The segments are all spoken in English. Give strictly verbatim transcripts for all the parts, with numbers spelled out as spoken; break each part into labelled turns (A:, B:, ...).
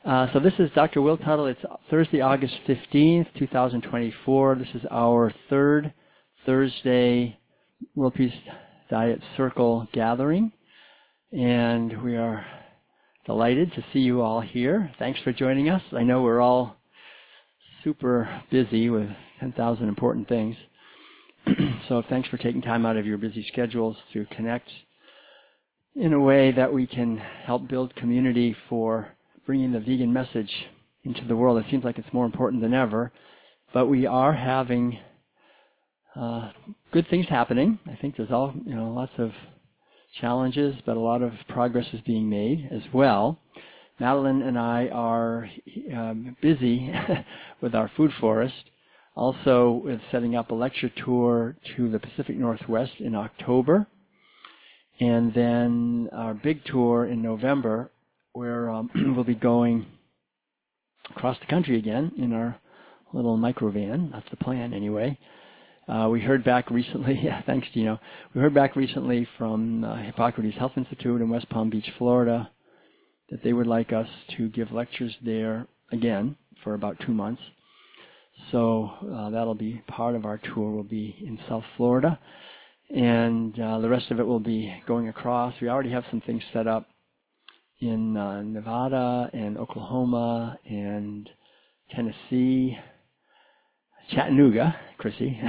A: Uh, so this is Doctor Will Tuttle. It's Thursday, August fifteenth, two thousand twenty-four. This is our third Thursday World Peace Diet Circle gathering. And we are delighted to see you all here. Thanks for joining us. I know we're all super busy with ten thousand important things. So thanks for taking time out of your busy schedules to connect in a way that we can help build community for bringing the vegan message into the world. It seems like it's more important than ever, but we are having uh, good things happening. I think there's all, you know, lots of challenges, but a lot of progress is being made as well. Madeline and I are um, busy with our food forest, also with setting up a lecture tour to the Pacific Northwest in October, and then our big tour in November, where um, we'll be going across the country again in our little microvan. That's the plan anyway. Uh, we heard back recently, yeah, thanks Gino, we heard back recently from uh, Hippocrates Health Institute in West Palm Beach, Florida, that they would like us to give lectures there again for about two months. So uh, that'll be part of our tour. We'll be in South Florida, and uh, the rest of it will be going across. We already have some things set up in uh, Nevada and Oklahoma and Tennessee, Chattanooga, Chrissy,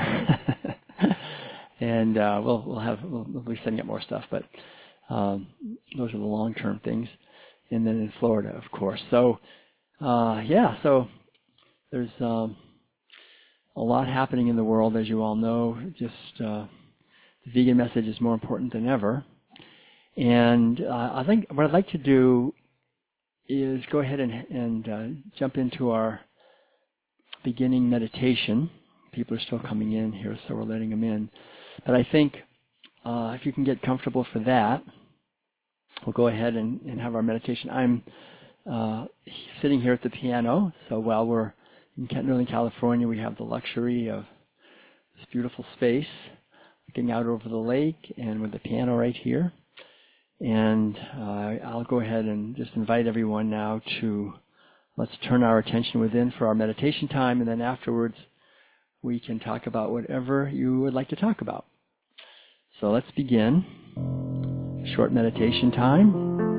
A: and uh, we'll we'll have we'll, we'll be setting up more stuff. But um, those are the long-term things, and then in Florida, of course. So uh, yeah, so there's um, a lot happening in the world, as you all know. Just uh, the vegan message is more important than ever. And uh, I think what I'd like to do is go ahead and, and uh, jump into our beginning meditation. People are still coming in here, so we're letting them in. But I think uh, if you can get comfortable for that, we'll go ahead and, and have our meditation. I'm uh, sitting here at the piano, so while we're in Northern California, we have the luxury of this beautiful space, looking out over the lake, and with the piano right here. And uh, I'll go ahead and just invite everyone now to, let's turn our attention within for our meditation time, and then afterwards we can talk about whatever you would like to talk about. So let's begin. Short meditation time.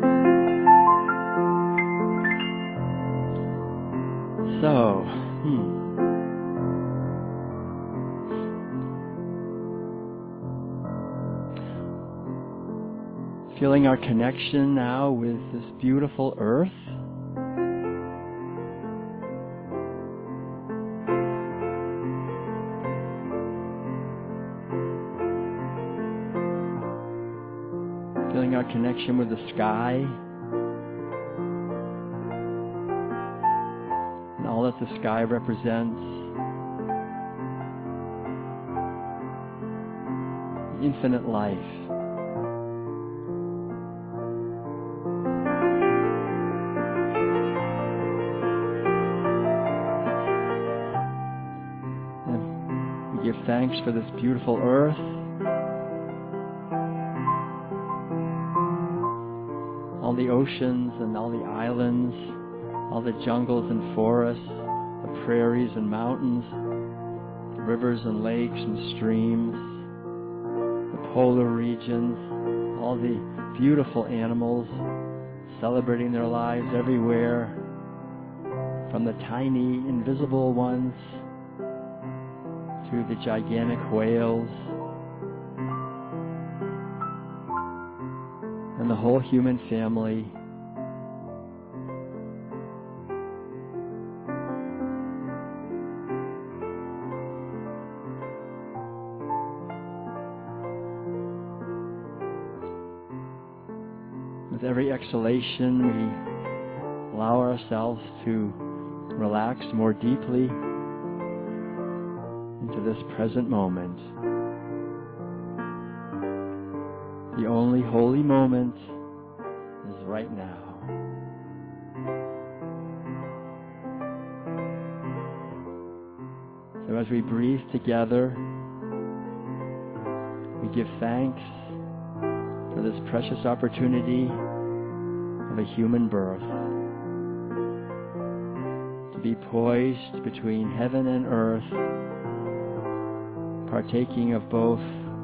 A: So, hmm. Feeling our connection now with this beautiful earth. Feeling our connection with the sky and all that the sky represents. Infinite life. Give thanks for this beautiful earth. All the oceans and all the islands, all the jungles and forests, the prairies and mountains, the rivers and lakes and streams, the polar regions, all the beautiful animals celebrating their lives everywhere, from the tiny invisible ones to the gigantic whales, and the whole human family. With every exhalation, we allow ourselves to relax more deeply into this present moment. The only holy moment is right now. So as we breathe together, we give thanks for this precious opportunity of a human birth. to be poised between heaven and earth, partaking of both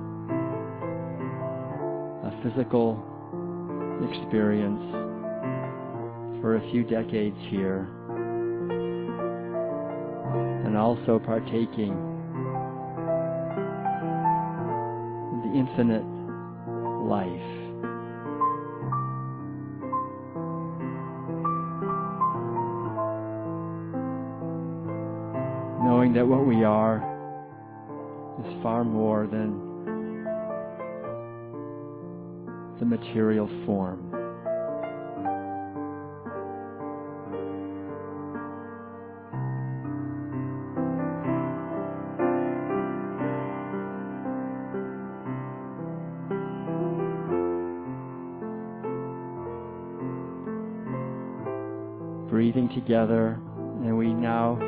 A: a physical experience for a few decades here, and also partaking of the infinite life. Knowing that what we are is far more than the material form. Breathing together, and we now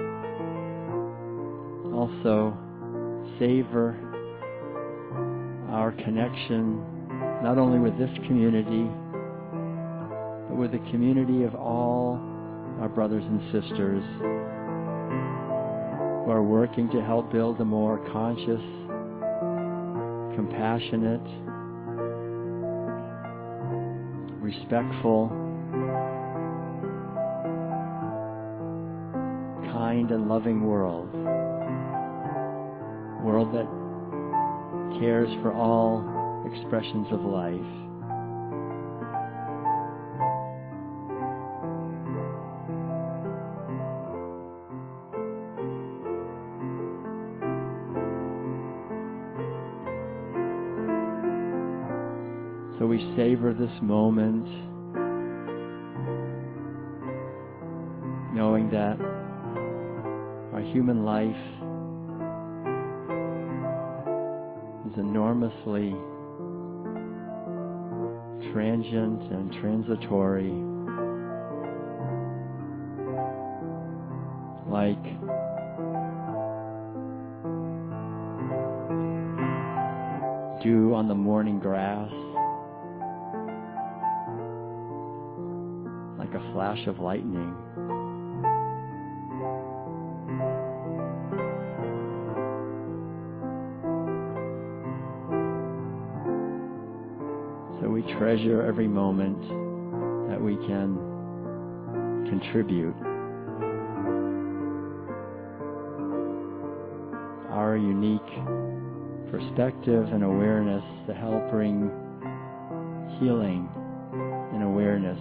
A: also savor our connection not only with this community, but with the community of all our brothers and sisters who are working to help build a more conscious, compassionate, respectful, kind and loving world. A world that cares for all expressions of life. So we savor this moment, knowing that our human life is enormously transient and transitory, like dew on the morning grass, like a flash of lightning. So we treasure every moment that we can contribute our unique perspective and awareness to help bring healing and awareness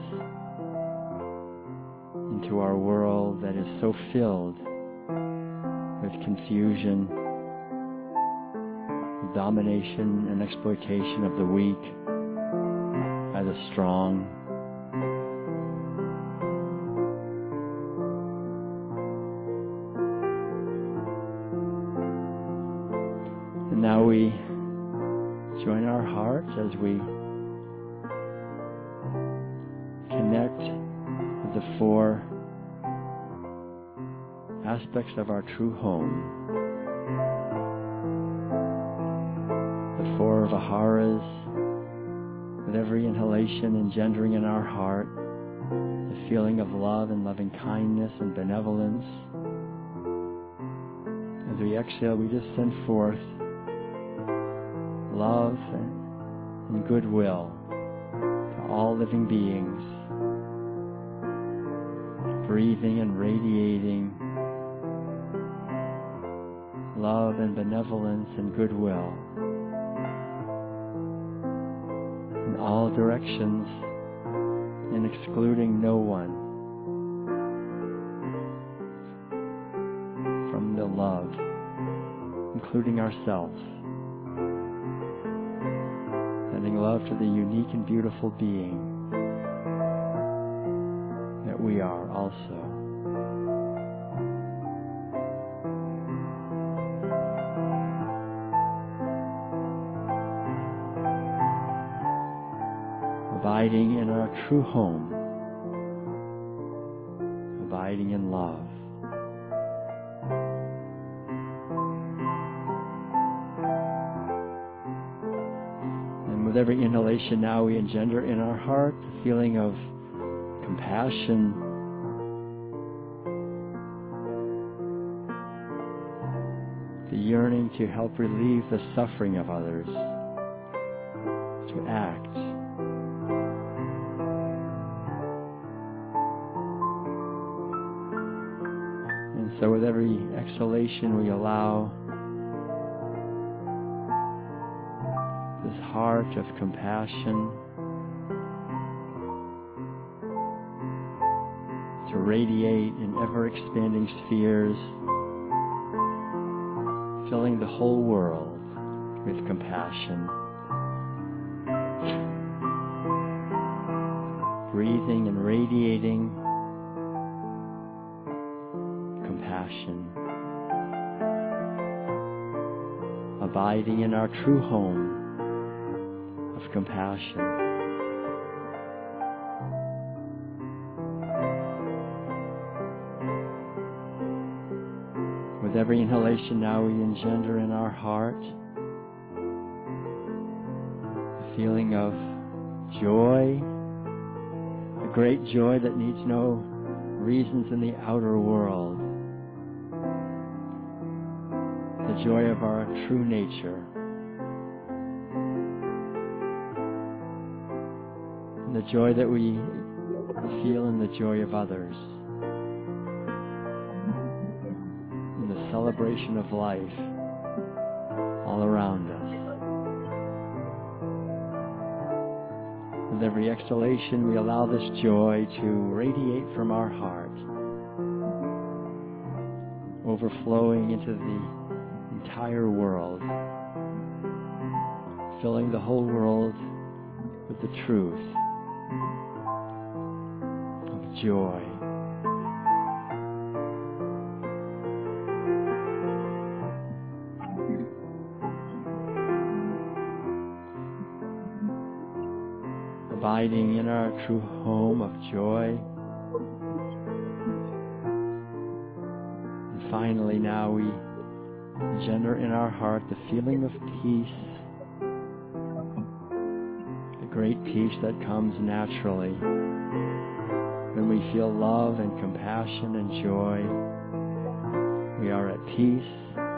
A: into our world that is so filled with confusion, domination and exploitation of the weak by the strong. And now we join our hearts as we connect with the four aspects of our true home. The four Viharas, with every inhalation engendering in our heart the feeling of love and loving kindness and benevolence. As we exhale, we just send forth love and goodwill to all living beings, breathing and radiating love and benevolence and goodwill in all directions and excluding no one from the love, including ourselves. Sending love to the unique and beautiful being that we are also. Abiding in our true home, abiding in love. And with every inhalation now we engender in our heart the feeling of compassion the yearning to help relieve the suffering of others, to act. And so with every exhalation we allow this heart of compassion to radiate in ever-expanding spheres, filling the whole world with compassion. Breathing and radiating compassion. Abiding in our true home of compassion. With every inhalation now we engender in our heart a feeling of joy, a great joy that needs no reasons in the outer world, the joy of our true nature, and the joy that we feel in the joy of others. Celebration of life all around us. With every exhalation, we allow this joy to radiate from our heart, overflowing into the entire world, filling the whole world with the truth of joy. Abiding in our true home of joy. And finally now we engender in our heart the feeling of peace, a great peace that comes naturally when we feel love and compassion and joy. We are at peace,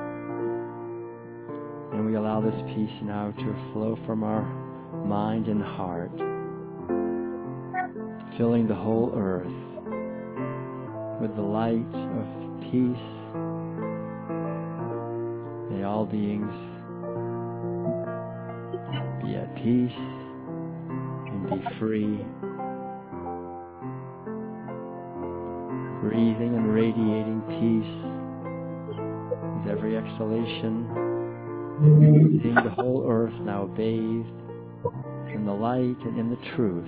A: and we allow this peace now to flow from our mind and heart, filling the whole earth with the light of peace. May all beings be at peace and be free, breathing and radiating peace with every exhalation, seeing the whole earth now bathed in the light and in the truth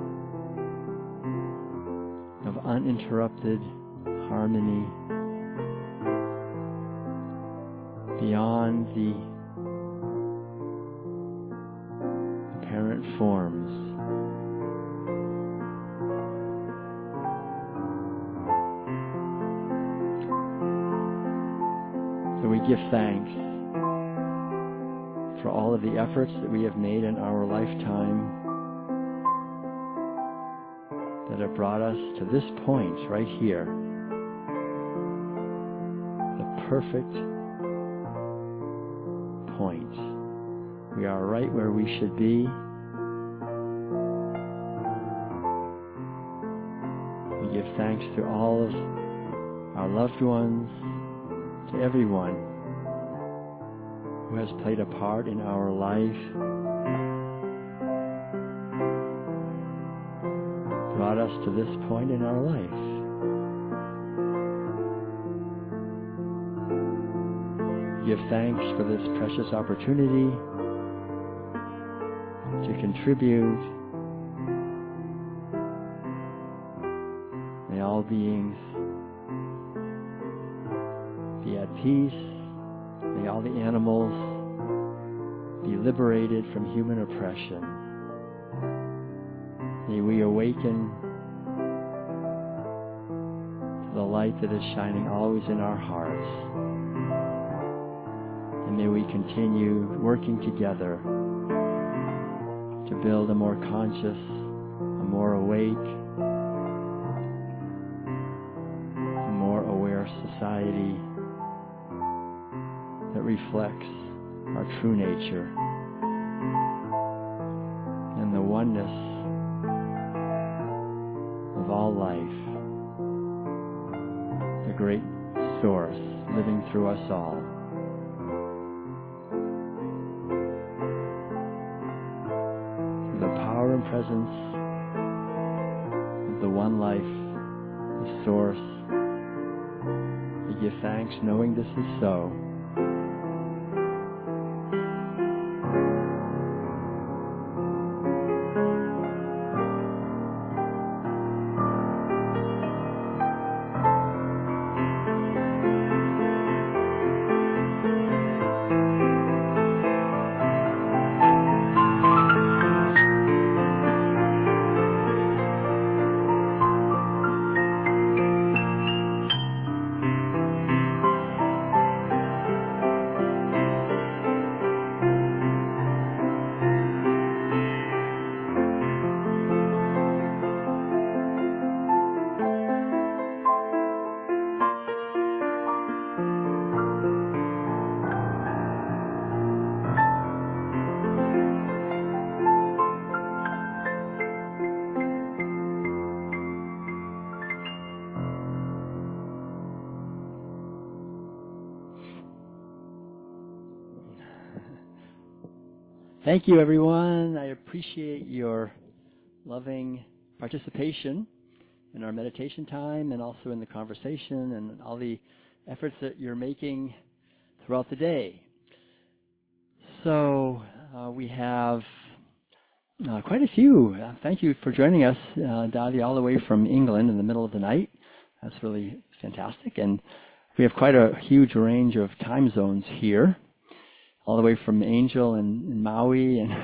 A: of uninterrupted harmony beyond the apparent forms. So we give thanks for all of the efforts that we have made in our lifetime that have brought us to this point right here, the perfect point. We are right where we should be. We give thanks to all of our loved ones, to everyone who has played a part in our life, brought us to this point in our life. Give thanks for this precious opportunity to contribute. May all beings be at peace. May all the animals be liberated from human oppression. May we awaken to the light that is shining always in our hearts. And may we continue working together to build a more conscious, a more awake, a more aware society that reflects our true nature and the oneness of all life, the great source living through us all. Through the power and presence of the one life, the source, we give thanks knowing this is so. Thank you, everyone. I appreciate your loving participation in our meditation time and also in the conversation and all the efforts that you're making throughout the day. So uh, we have uh, quite a few. Uh, thank you for joining us, uh, Dadi, all the way from England in the middle of the night. That's really fantastic. And we have quite a huge range of time zones here, all the way from Angel and, and Maui and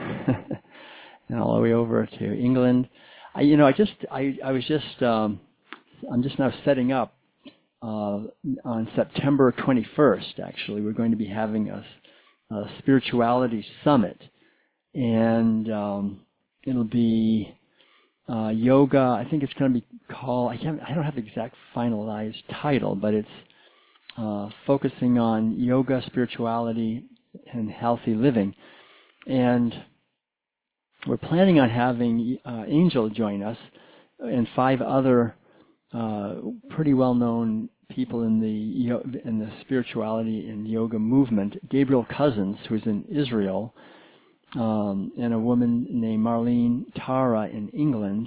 A: and all the way over to England. I, you know, I just, I, I was just, um, I'm just now setting up uh, on September twenty-first. Actually, we're going to be having a, a spirituality summit, and um, it'll be uh, yoga. I think it's going to be called. I can't. I don't have the exact finalized title, but it's uh, focusing on yoga, spirituality, and healthy living. And we're planning on having uh, Angel join us and five other uh, pretty well-known people in the in the spirituality and yoga movement. Gabriel Cousins, who's in Israel, um, and a woman named Marlene Tara in England,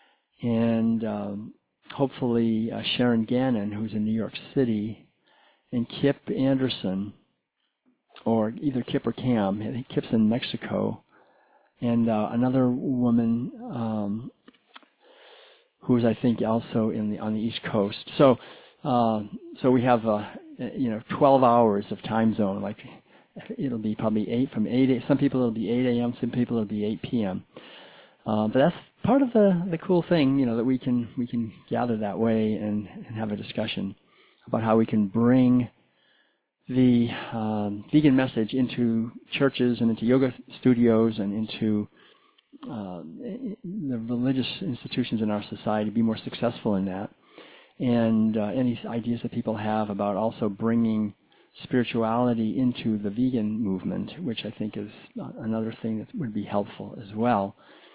A: and um, hopefully uh, Sharon Gannon, who's in New York City, and Kip Anderson, or either Kip or Cam. I think Kip's in Mexico. And uh, another woman um, who's, I think, also in the on the East Coast. So, uh, so we have, uh, you know, twelve hours of time zone. Like, it'll be probably eight from eight. Some people it'll be eight a.m. Some people it'll be eight p.m. Uh, but that's part of the the cool thing, you know, that we can we can gather that way and, and have a discussion about how we can bring the um, vegan message into churches and into yoga studios and into uh, the religious institutions in our society, be more successful in that. And uh, any ideas that people have about also bringing spirituality into the vegan movement, which I think is another thing that would be helpful as well.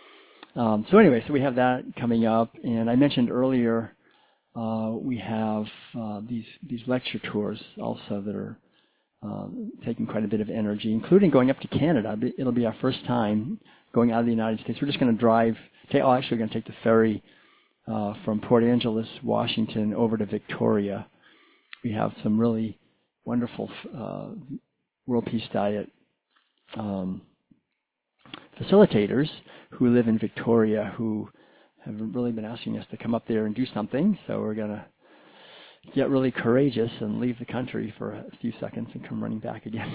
A: Um, so anyway, so we have that coming up. And I mentioned earlier uh, we have uh, these these lecture tours also that are Um, taking quite a bit of energy, including going up to Canada. It'll be our first time going out of the United States. We're just going to drive, take, oh, actually we're going to take the ferry uh, from Port Angeles, Washington, over to Victoria. We have some really wonderful uh, World Peace Diet um, facilitators who live in Victoria who have really been asking us to come up there and do something. So we're going to get really courageous and leave the country for a few seconds and come running back again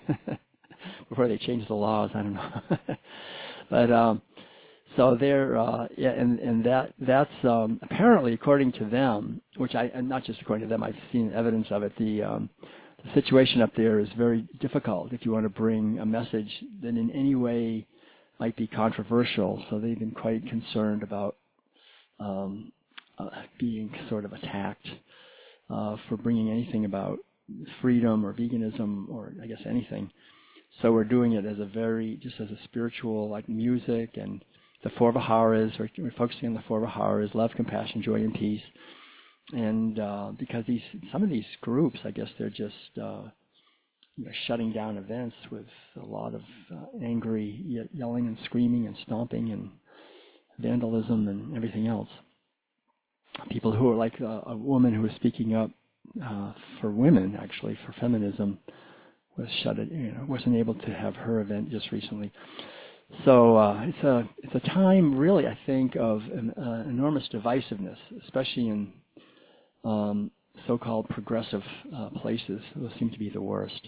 A: before they change the laws. I don't know. But um, so they're uh, yeah, and and that that's um, apparently according to them, which I and not just according to them, I've seen evidence of it. The um, the situation up there is very difficult if you want to bring a message that in any way might be controversial. So they've been quite concerned about um, uh, being sort of attacked Uh, for bringing anything about freedom or veganism or I guess anything. So we're doing it as a very, just as a spiritual, like music and the four Viharas. We're, we're focusing on the four Viharas: love, compassion, joy, and peace. And uh, because these, some of these groups, I guess they're just uh, you know, shutting down events with a lot of uh, angry ye- yelling and screaming and stomping and vandalism and everything else. People who are like a, a woman who was speaking up uh, for women, actually for feminism, was shut. It, you know, wasn't able to have her event just recently. So uh, it's a it's a time, really, I think, of an, uh, enormous divisiveness, especially in um, so-called progressive uh, places. Those seem to be the worst,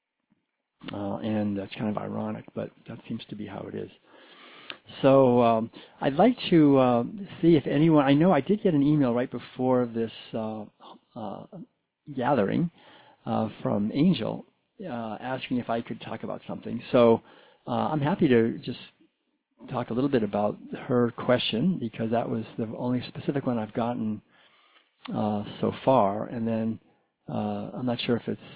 A: uh, and that's kind of ironic, but that seems to be how it is. So um, I'd like to uh, see if anyone. I know I did get an email right before this uh, uh, gathering uh, from Angel uh, asking if I could talk about something. So uh, I'm happy to just talk a little bit about her question because that was the only specific one I've gotten uh, so far. And then uh, I'm not sure if it's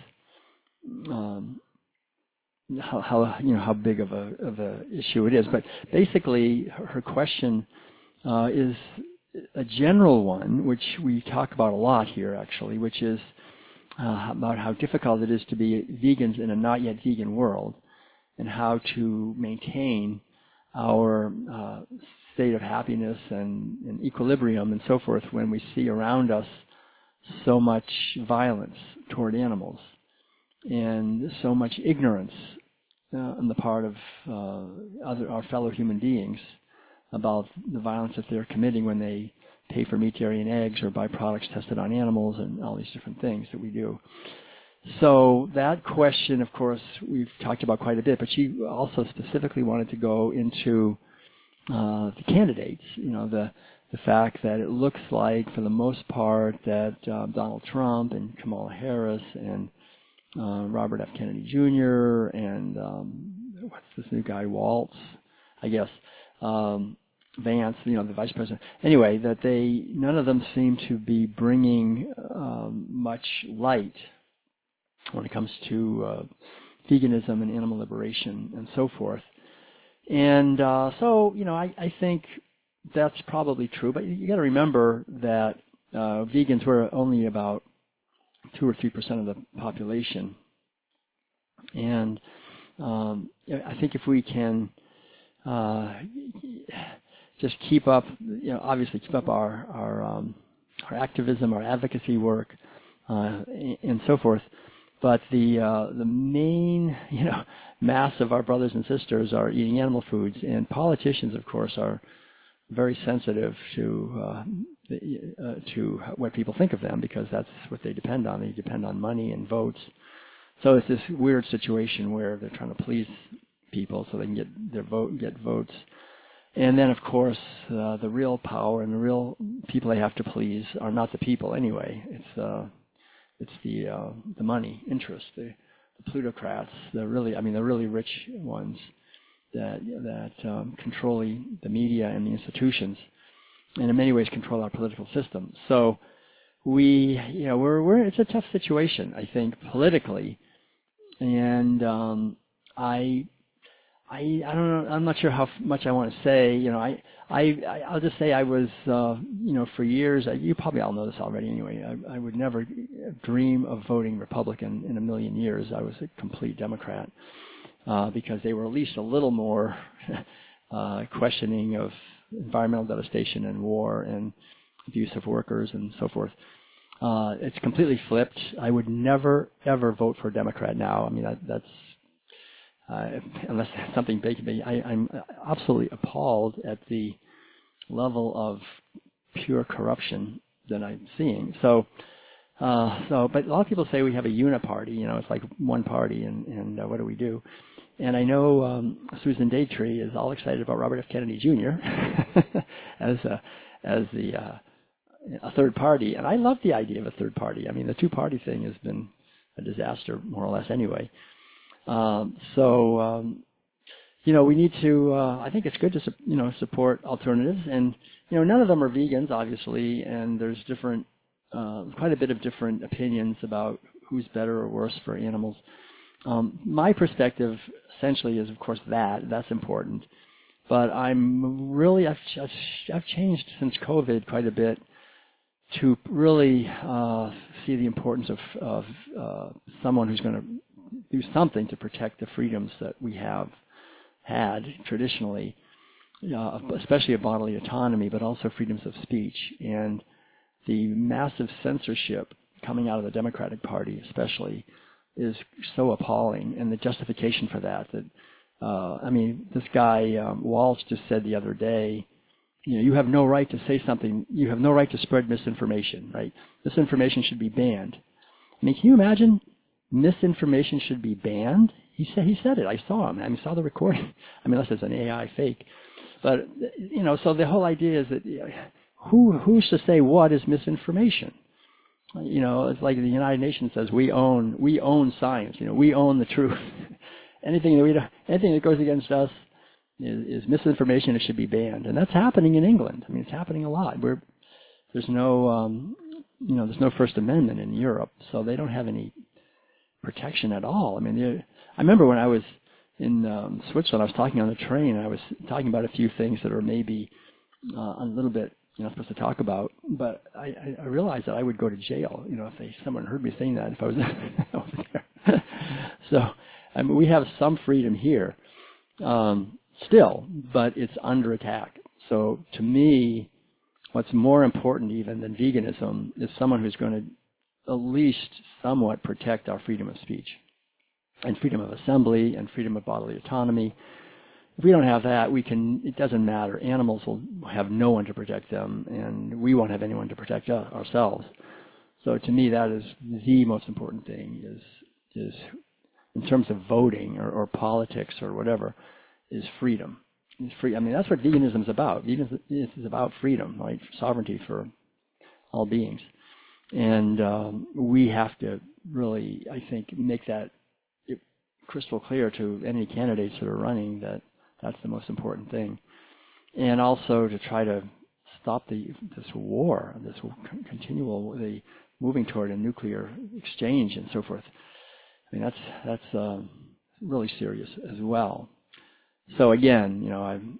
A: um, how, how you know how big of a of a issue it is, but basically her, her question uh, is a general one, which we talk about a lot here, actually, which is uh, about how difficult it is to be vegans in a not yet vegan world, and how to maintain our uh, state of happiness and, and equilibrium and so forth when we see around us so much violence toward animals and so much ignorance uh, on the part of uh, other our fellow human beings about the violence that they're committing when they pay for meat, dairy, and eggs or buy products tested on animals and all these different things that we do. So that question, of course, we've talked about quite a bit, but she also specifically wanted to go into uh, the candidates, you know, the the fact that it looks like, for the most part, that uh, Donald Trump and Kamala Harris and uh, Robert F. Kennedy Junior and um, what's this new guy, Waltz, I guess, um, Vance, you know, the vice president. Anyway, that they none of them seem to be bringing um, much light when it comes to uh, veganism and animal liberation and so forth. And uh, so, you know, I, I think that's probably true. But you, you got to remember that uh, vegans were only about two or three percent of the population. And um, I think if we can uh, just keep up, you know, obviously keep up our our, um, our activism, our advocacy work, uh, and so forth. But the uh, the main, you know, mass of our brothers and sisters are eating animal foods, and politicians, of course, are very sensitive to uh, the, uh, to what people think of them because that's what they depend on. They depend on money and votes. So it's this weird situation where they're trying to please people so they can get their vote, get votes. And then, of course, uh, the real power and the real people they have to please are not the people anyway. It's uh, it's the uh, the money interest, the, the plutocrats, the really, I mean, the really rich ones that that um, control the media and the institutions, and in many ways control our political system. So we, you know, we're we're it's a tough situation, I think, politically, and um, I. I, I don't know. I'm not sure how much I want to say. You know, I, I, I'll just say I was, uh, you know, for years. You probably all know this already. Anyway, I, I would never dream of voting Republican in a million years. I was a complete Democrat uh, because they were at least a little more uh, questioning of environmental devastation and war and abuse of workers and so forth. Uh, it's completely flipped. I would never ever vote for a Democrat now. I mean, that, that's. Uh, unless something big to me, I, I'm absolutely appalled at the level of pure corruption that I'm seeing. So, uh, so, but a lot of people say we have a uniparty. You know, it's like one party, and, and uh, what do we do? And I know um, Susan Daytree is all excited about Robert F. Kennedy Junior as a, as the uh, a third party, and I love the idea of a third party. I mean, the two-party thing has been a disaster, more or less, anyway. Um, so, um, you know, we need to, uh, I think it's good to, su- you know, support alternatives. And, you know, none of them are vegans, obviously, and there's different, uh, quite a bit of different opinions about who's better or worse for animals. Um, my perspective essentially is, of course, that. That's important. But I'm really, I've, I've changed since COVID quite a bit to really uh, see the importance of, of uh, someone who's going to do something to protect the freedoms that we have had traditionally, uh, especially of bodily autonomy, but also freedoms of speech. And the massive censorship coming out of the Democratic Party especially is so appalling, and the justification for that, that uh, I mean, this guy um, Walsh just said the other day, you know, you have no right to say something, you have no right to spread misinformation, right? Misinformation should be banned. I mean, can you imagine misinformation should be banned? He said he said it. I saw him. I mean, saw the recording. I mean, unless it's an A I fake. But, you know, so the whole idea is that, you know, who who's to say what is misinformation? You know, it's like the United Nations says, we own we own science. You know, we own the truth. anything that we don't, anything that goes against us is, is misinformation. It should be banned, and that's happening in England. I mean, it's happening a lot. We're, there's no, um, you know, there's no First Amendment in Europe, so they don't have any protection at all. I mean, I remember when I was in um, Switzerland, I was talking on the train, and I was talking about a few things that are maybe uh, a little bit you're not supposed to talk about, but I, I realized that I would go to jail, you know, if they, someone heard me saying that if I was over there. So, I mean, we have some freedom here um, still, but it's under attack. So, to me, what's more important even than veganism is someone who's going to at least somewhat protect our freedom of speech and freedom of assembly and freedom of bodily autonomy. If we don't have that, we can, it doesn't matter. Animals will have no one to protect them, and we won't have anyone to protect us, ourselves. So to me, that is the most important thing, is, is in terms of voting or, or politics or whatever, is freedom. It's free. I mean, that's what veganism is about. Veganism is about freedom, right? Sovereignty for all beings. And um, we have to really, I think, make that crystal clear to any candidates that are running that that's the most important thing. And also to try to stop the this war, this continual the moving toward a nuclear exchange and so forth. I mean, that's that's um, really serious as well. So again, you know, I'm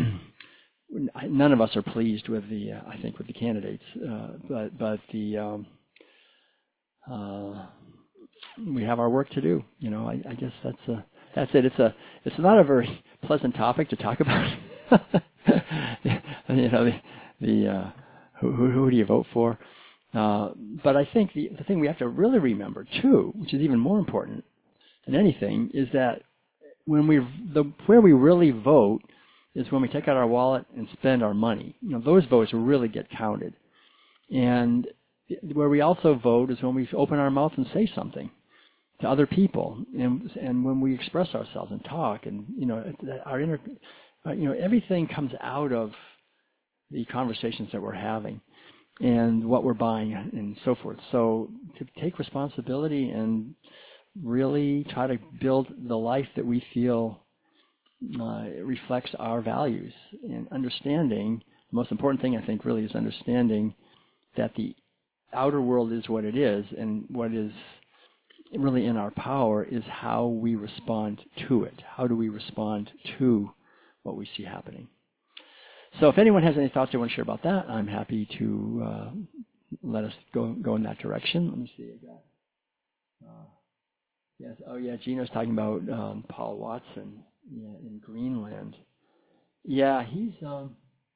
A: none of us are pleased with the uh, I think with the candidates, uh, but but the um, uh, we have our work to do. You know, I, I guess that's a, that's it. It's a it's not a very pleasant topic to talk about. you know, the, the uh, who, who do you vote for? Uh, but I think the, the thing we have to really remember too, which is even more important than anything, is that when we the where we really vote is when we take out our wallet and spend our money. You know, those votes really get counted. And where we also vote is when we open our mouth and say something to other people, and and when we express ourselves and talk, and you know, our inner, you know, everything comes out of the conversations that we're having, and what we're buying, and so forth. So to take responsibility and really try to build the life that we feel uh, reflects our values, and understanding. The most important thing, I think, really is understanding that the outer world is what it is, and what is really in our power is how we respond to it. How do we respond to what we see happening? So if anyone has any thoughts they want to share about that, I'm happy to uh, let us go go in that direction. Let me see. I got, uh, yes. Oh, yeah. Gino's talking about um, Paul Watson, yeah, in Greenland. Yeah, he's. Um,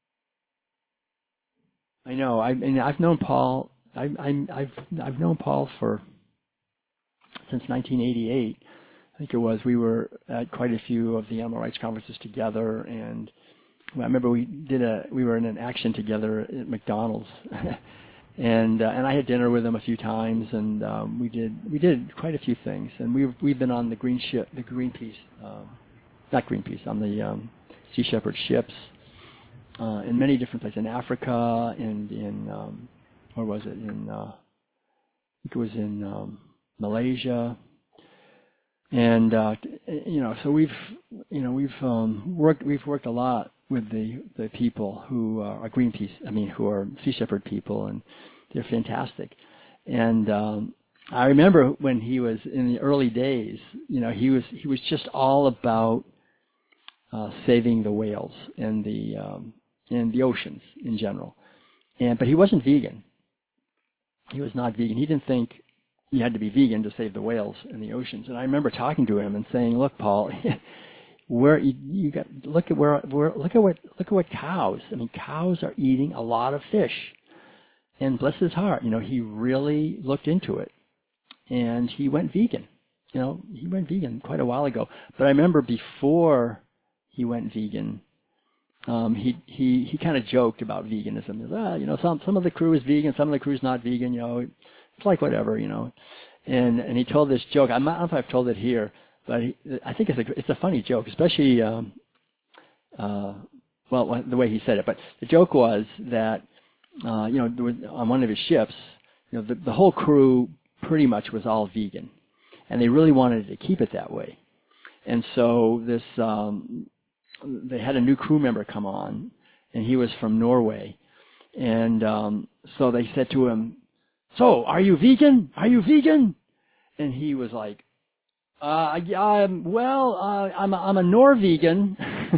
A: I know. I mean, I've known Paul. I, I, I've I've known Paul for since nineteen eighty-eight. I think it was. We were at quite a few of the animal rights conferences together, and I remember we did a. We were in an action together at McDonald's, and uh, and I had dinner with him a few times, and um, we did we did quite a few things, and we've we've been on the green ship, the Greenpeace, um, not Greenpeace, on the um, Sea Shepherd ships uh, in many different places in Africa and in um, where was it in uh, I think it was in um, Malaysia. And uh, you know, so we've you know we've um, worked we've worked a lot with the the people who are Greenpeace. I mean, who are Sea Shepherd people, and they're fantastic. And um, I remember when he was in the early days, you know, he was he was just all about uh, saving the whales and the um, and the oceans in general. And but he wasn't vegan. He was not vegan. He didn't think you had to be vegan to save the whales in the oceans. And I remember talking to him and saying, "Look, Paul, where you, you got look at where, where look at what look at what cows. I mean, cows are eating a lot of fish." And bless his heart, you know, he really looked into it. And he went vegan. You know, he went vegan quite a while ago. But I remember before he went vegan, um, he he he kind of joked about veganism. He was, ah, you know, some some of the crew is vegan, some of the crew's not vegan. You know, it's like whatever, you know. And and he told this joke. I'm not, I don't know if I've told it here, but he, I think it's a it's a funny joke, especially um, uh, well the way he said it. But the joke was that uh, you know there was, on one of his ships, you know, the, the whole crew pretty much was all vegan, and they really wanted to keep it that way. And so this, um, they had a new crew member come on, and he was from Norway. And um, so they said to him, "So, are you vegan? Are you vegan?" And he was like, uh, I'm, well, uh, I'm a, I'm a Norwegian.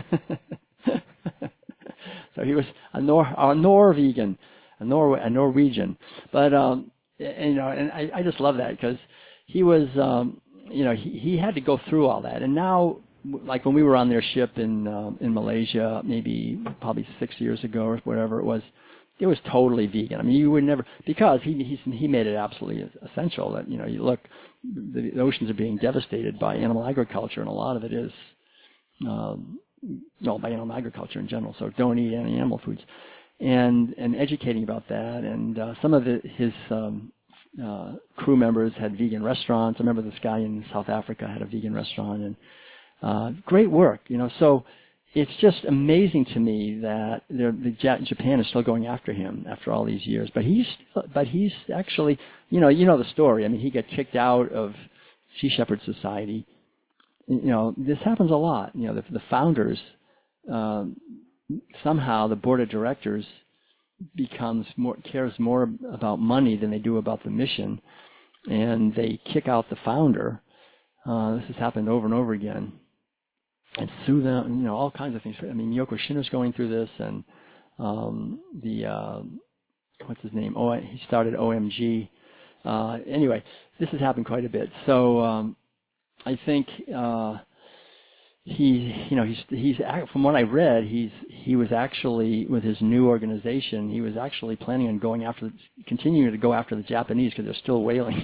A: So he was a Nor a Norwegian, a Nor a Norwegian, but. Um, And, you know, and I, I just love that because he was, um, you know, he, he had to go through all that. And now, like when we were on their ship in um, in Malaysia, maybe probably six years ago or whatever it was, it was totally vegan. I mean, you would never, because he he he made it absolutely essential that, you know, you look, the, the oceans are being devastated by animal agriculture, and a lot of it is, um, well, by animal agriculture in general. So don't eat any animal foods. And and educating about that, and uh, some of the, his um, uh, crew members had vegan restaurants. I remember this guy in South Africa had a vegan restaurant, and uh, great work, you know. So it's just amazing to me that the Japan is still going after him after all these years. But he's but he's actually, you know, you know the story. I mean, he got kicked out of Sea Shepherd Society. You know, this happens a lot. You know, the, the founders. Um, somehow the board of directors becomes more cares more about money than they do about the mission, and they kick out the founder. Uh, this has happened over and over again, and sue them. You know, all kinds of things. I mean, Yoko Shino's going through this, and um, the uh, what's his name? Oh, he started O M G. Uh, anyway, this has happened quite a bit. So um, I think. Uh, He, you know, he's he's from what I read, he's he was actually with his new organization. He was actually planning on going after, continuing to go after the Japanese because they're still whaling.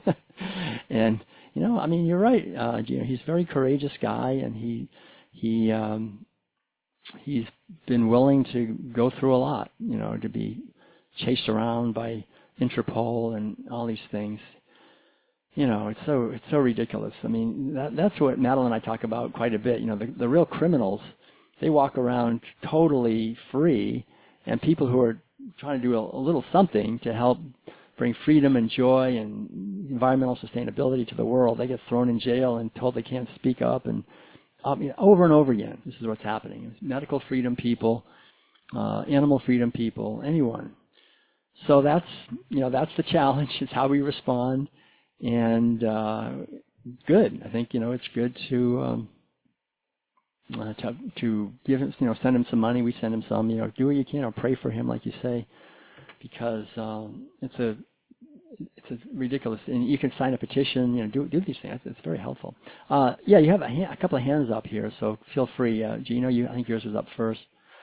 A: And you know, I mean, you're right. Uh, you know, he's a very courageous guy, and he he um, he's been willing to go through a lot. You know, to be chased around by Interpol and all these things. You know, it's so it's so ridiculous. I mean, that, that's what Madeline and I talk about quite a bit. You know, the, the real criminals, they walk around totally free, and people who are trying to do a, a little something to help bring freedom and joy and environmental sustainability to the world, they get thrown in jail and told they can't speak up, and um, you know, over and over again, this is what's happening. It's medical freedom people, uh, animal freedom people, anyone. So that's, you know, that's the challenge. It's how we respond. And uh, good. I think, you know, it's good to um, uh, to to give him, you know, send him some money. We send him some. You know, do what you can, or pray for him, like you say, because um, it's a it's a ridiculous. And you can sign a petition. You know, do do these things. It's very helpful. Uh, yeah, you have a, hand, a couple of hands up here, so feel free. Uh, Gino, you I think yours was up first.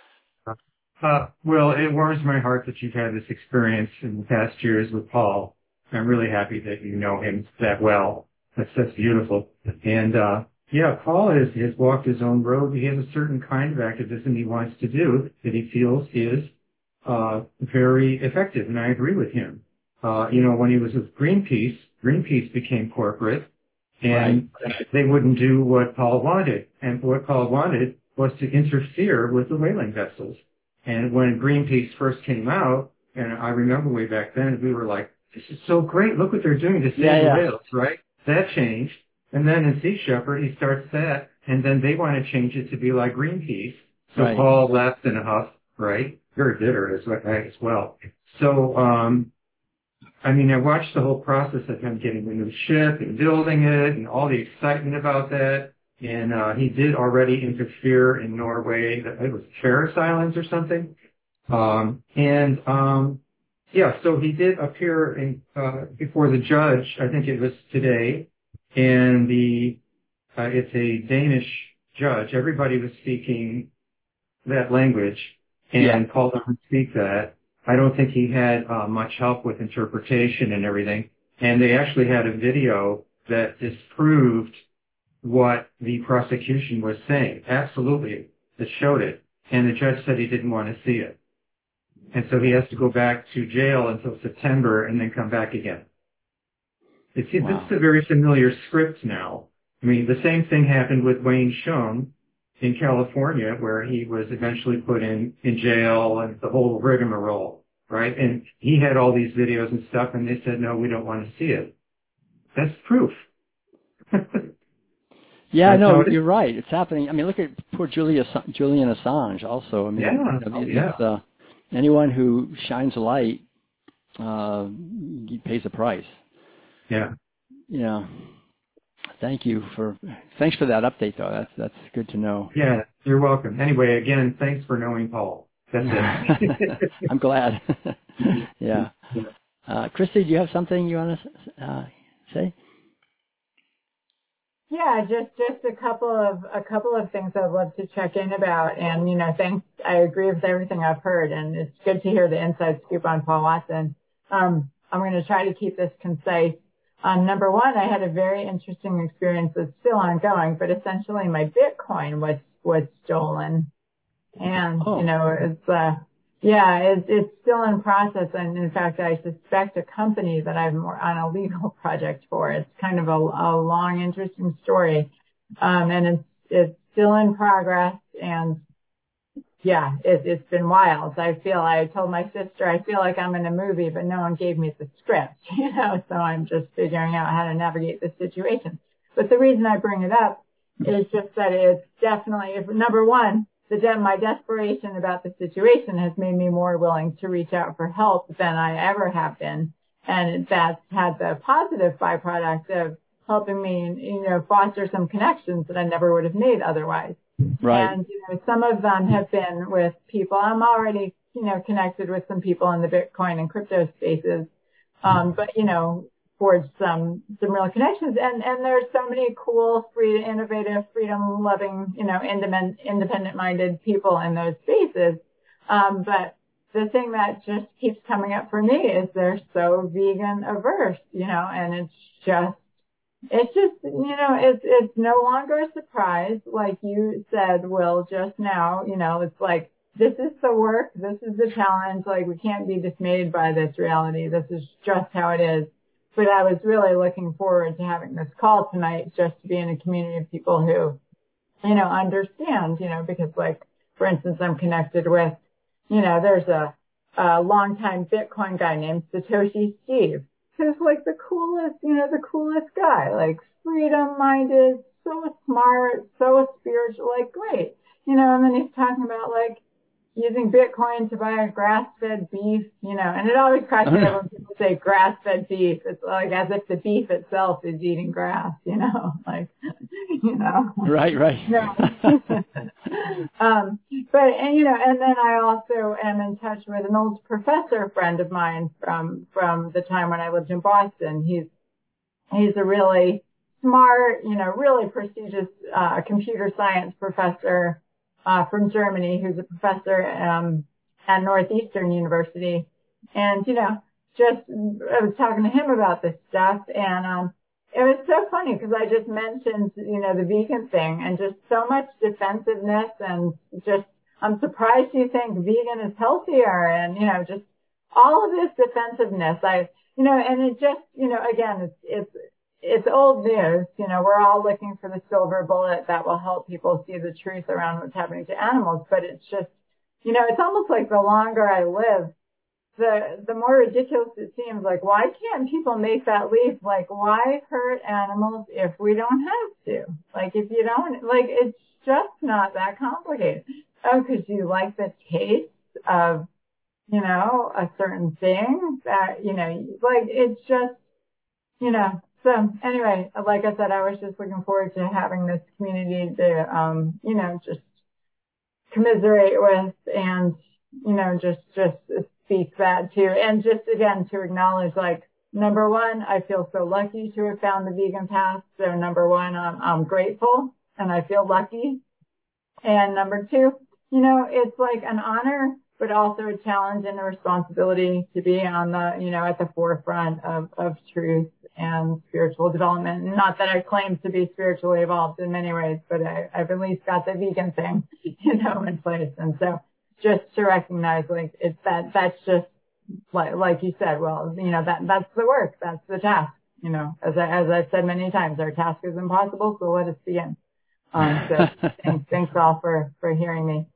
B: Uh, well, it warms my heart that you've had this experience in the past years with Paul. I'm really happy that you know him that well. That's that's beautiful. And uh, yeah, Paul has, has walked his own road. He has a certain kind of activism he wants to do that he feels is uh, very effective, and I agree with him. Uh, you know, when he was with Greenpeace, Greenpeace became corporate, and right. They wouldn't do what Paul wanted. And what Paul wanted was to interfere with the whaling vessels. And when Greenpeace first came out, and I remember way back then, we were like, this is so great. Look what they're doing to save
A: yeah,
B: the
A: yeah.
B: whales, right? That changed. And then in Sea Shepherd, he starts that, and then they want to change it to be like Greenpeace. So
A: right.
B: Paul left in a huff, right? Very bitter as, as well. So, um, I mean, I watched the whole process of him getting the new ship and building it and all the excitement about that. And uh, he did already interfere in Norway. It was Ferris Islands or something. Um, and um, yeah, so he did appear in, uh, before the judge. I think it was today, and the uh, it's a Danish judge. Everybody was speaking that language, and
A: Yeah.
B: Paul doesn't speak that. I don't think he had uh, much help with interpretation and everything. And they actually had a video that disproved what the prosecution was saying. Absolutely. It showed it. And the judge said he didn't want to see it. And so he has to go back to jail until September and then come back again. It's,
A: Wow.
B: This is a very familiar script now. I mean, the same thing happened with Wayne Schoen in California, where he was eventually put in, in jail and the whole rigmarole, right? And he had all these videos and stuff, and they said, no, we don't want to see it. That's proof.
A: Yeah,
B: That's
A: no,
B: it
A: you're right. It's happening. I mean, look at poor Julia, Julian Assange also. I mean,
B: Yeah,
A: you know,
B: oh,
A: it's,
B: yeah.
A: uh, anyone who shines a light uh, pays a price.
B: Yeah.
A: Yeah. Thank you for, thanks for that update, though. That's that's good to know.
B: Yeah, you're welcome. Anyway, again, thanks for knowing Paul. That's it.
A: I'm glad. Yeah. Uh, Christy, do you have something you want to uh, say?
C: Yeah, just just a couple of a couple of things I'd love to check in about, and you know, thanks. I agree with everything I've heard, and it's good to hear the inside scoop on Paul Watson. Um, I'm going to try to keep this concise. Um, number one, I had a very interesting experience that's still ongoing, but essentially my Bitcoin was was stolen, and
A: Oh.
C: you know, it's uh, yeah, it's it's still in process, and in fact, I suspect a company that I'm on a legal project for. It's kind of a, a long, interesting story, um, and it's it's still in progress, and yeah, it, it's been wild. I feel I told my sister I feel like I'm in a movie, but no one gave me the script, you know, so I'm just figuring out how to navigate the situation. But the reason I bring it up is just that it's definitely, if, number one, the de- my desperation about the situation has made me more willing to reach out for help than I ever have been. And that's had the positive byproduct of helping me, you know, foster some connections that I never would have made otherwise.
A: Right.
C: And, you know, some of them have been with people. I'm already, you know, connected with some people in the Bitcoin and crypto spaces. Um, but, you know, forged some, some real connections. And, and there's so many cool, free, innovative, freedom loving, you know, independent, independent minded people in those spaces. Um, but the thing that just keeps coming up for me is they're so vegan averse, you know, and it's just, It's just, you know, it's, it's no longer a surprise. Like you said, Will, just now, you know, it's like, this is the work. This is the challenge. Like, we can't be dismayed by this reality. This is just how it is. But I was really looking forward to having this call tonight just to be in a community of people who, you know, understand, you know, because like, for instance, I'm connected with, you know, there's a, a longtime Bitcoin guy named Satoshi Steve, who's like the coolest, you know, the coolest guy, like freedom-minded, so smart, so spiritual, like great, you know, and then he's talking about like using Bitcoin to buy a grass-fed beef, you know, and it always cracks me up when people say grass-fed beef. It's like as if the beef itself is eating grass, you know, like, you know.
A: Right, right.
C: No. um, but, and, you know, and then I also am in touch with an old professor friend of mine from, from the time when I lived in Boston. He's, he's a really smart, you know, really prestigious, uh, computer science professor, uh, from Germany, who's a professor, um, at Northeastern University. And, you know, just, I was talking to him about this stuff, and, um, it was so funny because I just mentioned, you know, the vegan thing and just so much defensiveness and just, I'm surprised you think vegan is healthier and, you know, just all of this defensiveness. I, you know, and it just, you know, again, it's, it's, it's old news. You know, we're all looking for the silver bullet that will help people see the truth around what's happening to animals. But it's just, you know, it's almost like the longer I live, the the more ridiculous it seems. Like, why can't people make that leap? Like, why hurt animals if we don't have to? Like, if you don't, like, it's just not that complicated. Oh, because you like the taste of you know, a certain thing that, you know, like it's just, you know, so anyway, like I said, I was just looking forward to having this community to, um, you know, just commiserate with and, you know, just, just speak that to, and just again, to acknowledge, like, number one, I feel so lucky to have found the vegan path. So number one, I'm, I'm grateful and I feel lucky. And number two, you know, it's like an honor, but also a challenge and a responsibility to be on the, you know, at the forefront of, of truth and spiritual development. Not that I claim to be spiritually evolved in many ways, but I, I've at least got the vegan thing, you know, in place. And so just to recognize, like, it's that, that's just like, like you said, well, you know, that, that's the work. That's the task. You know, as I, as I've said many times, our task is impossible. So let us begin. Um, so thanks, thanks all for, for hearing me.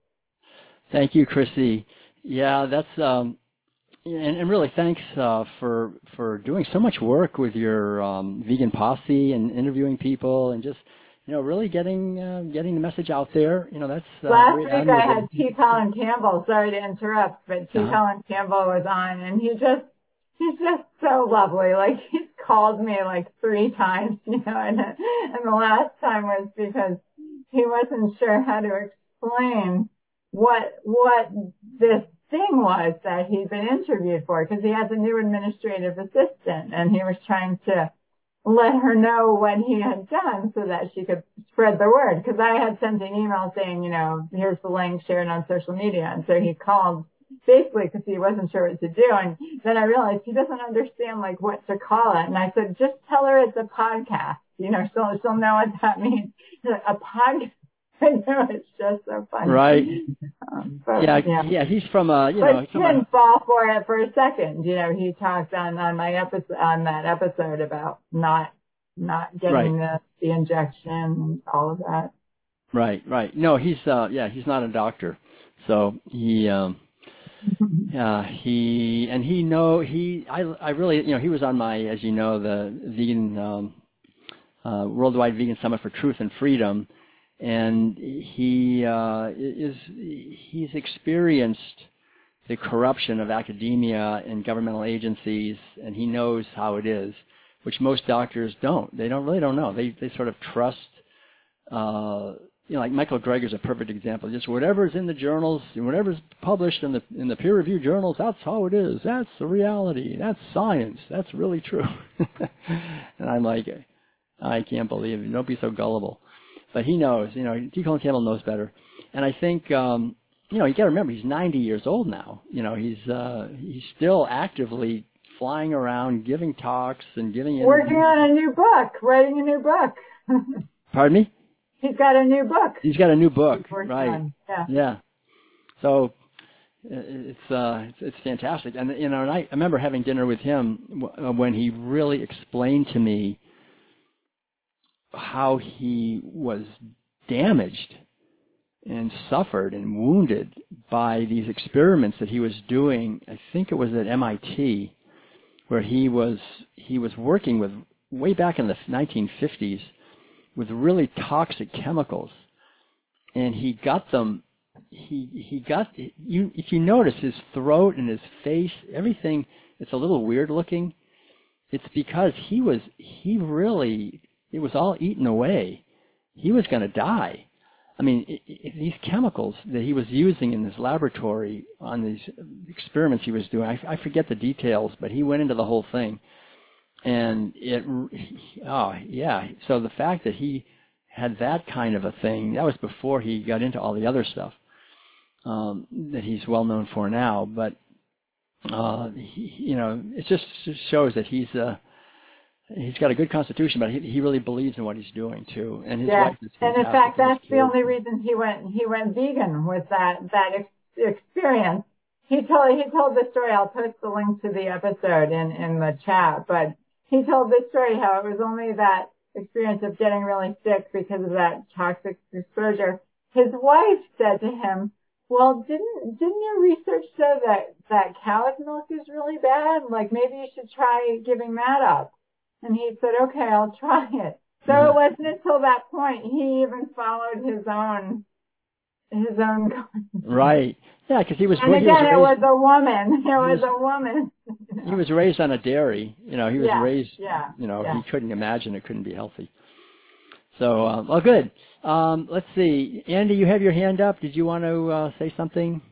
A: Thank you, Chrissy. Yeah, that's, um, and, and really thanks, uh, for, for doing so much work with your, um, vegan posse and interviewing people and just, you know, really getting, uh, getting the message out there. You know, that's, uh,
C: last
A: great
C: week I
A: admirable.
C: had T. Colin Campbell. Sorry to interrupt, but T.
A: Uh-huh.
C: Colin Campbell was on and he just, he's just so lovely. Like he's called me like three times, you know, and, and the last time was because he wasn't sure how to explain what, what this thing was that he'd been interviewed for, because he has a new administrative assistant and he was trying to let her know what he had done so that she could spread the word. Because I had sent an email saying, you know, here's the link, share it on social media. And so he called basically because he wasn't sure what to do. And then I realized he doesn't understand like what to call it. And I said, just tell her it's a podcast. You know, she'll, she'll know what that means. A podcast. I know, it's just so funny.
A: Right.
C: Um, but,
A: yeah,
C: yeah,
A: yeah. He's from a, you
C: but
A: know,
C: he
A: from a,
C: didn't fall for it for a second. You know, he talked on on my episode on that episode about not not getting
A: right.
C: the the injection and all of that.
A: Right, right. No, he's, uh, yeah, he's not a doctor. So he, um, yeah, he, and he know, he, I, I really, you know, he was on my, as you know, the vegan, um, uh, Worldwide Vegan Summit for Truth and Freedom. And he, uh, is, he's experienced the corruption of academia and governmental agencies, and he knows how it is, which most doctors don't. They don't, really don't know. They, they sort of trust, uh, you know, like Michael Greger's a perfect example. Just whatever's in the journals, whatever's published in the in the peer-reviewed journals, that's how it is. That's the reality. That's science. That's really true. And I'm like, I can't believe it. Don't be so gullible. But he knows. You know, T. Colin Campbell knows better. And I think, um, you know, you got to remember he's ninety years old now. You know, he's uh, he's still actively flying around, giving talks and giving
C: Working
A: interviews.
C: on a new book, writing a new book.
A: Pardon me?
C: He's got a new book.
A: He's got a new book, right?
C: On. Yeah.
A: Yeah. So it's uh, it's, it's fantastic, and you know, and I, I remember having dinner with him when he really explained to me how he was damaged and suffered and wounded by these experiments that he was doing. I think it was at M I T, where he was he was working with way back in the nineteen fifties. With really toxic chemicals, and he got them. He he got you. If you notice his throat and his face, everything, it's a little weird looking. It's because he was he really it was all eaten away. He was going to die. I mean, it, it, these chemicals that he was using in his laboratory on these experiments he was doing. I, I forget the details, but he went into the whole thing. And it, oh yeah. So the fact that he had that kind of a thing, that was before he got into all the other stuff um, that he's well known for now. But uh, he, you know, it just shows that he's uh, he's got a good constitution, but he, he really believes in what he's doing too. And his
C: yeah.
A: wife is
C: and in fact,
A: fantastic.
C: that's the only reason he went he went vegan with that that ex- experience. He told he told the story. I'll post the link to the episode in in the chat, but. He told this story how it was only that experience of getting really sick because of that toxic exposure. His wife said to him, well, didn't, didn't your research show that, that cow's milk is really bad? Like maybe you should try giving that up. And he said, okay, I'll try it. So it wasn't until that point he even followed his own, his own.
A: Right. Yeah, because he was.
C: And
A: he
C: again,
A: was
C: it
A: raised,
C: was a woman. It was,
A: was
C: a woman.
A: he was raised on a dairy. You know, he was
C: yeah,
A: raised.
C: Yeah.
A: You know,
C: Yeah.
A: he couldn't imagine it couldn't be healthy. So, uh, well, good. Um, let's see, Andy, you have your hand up. Did you want to uh, say something?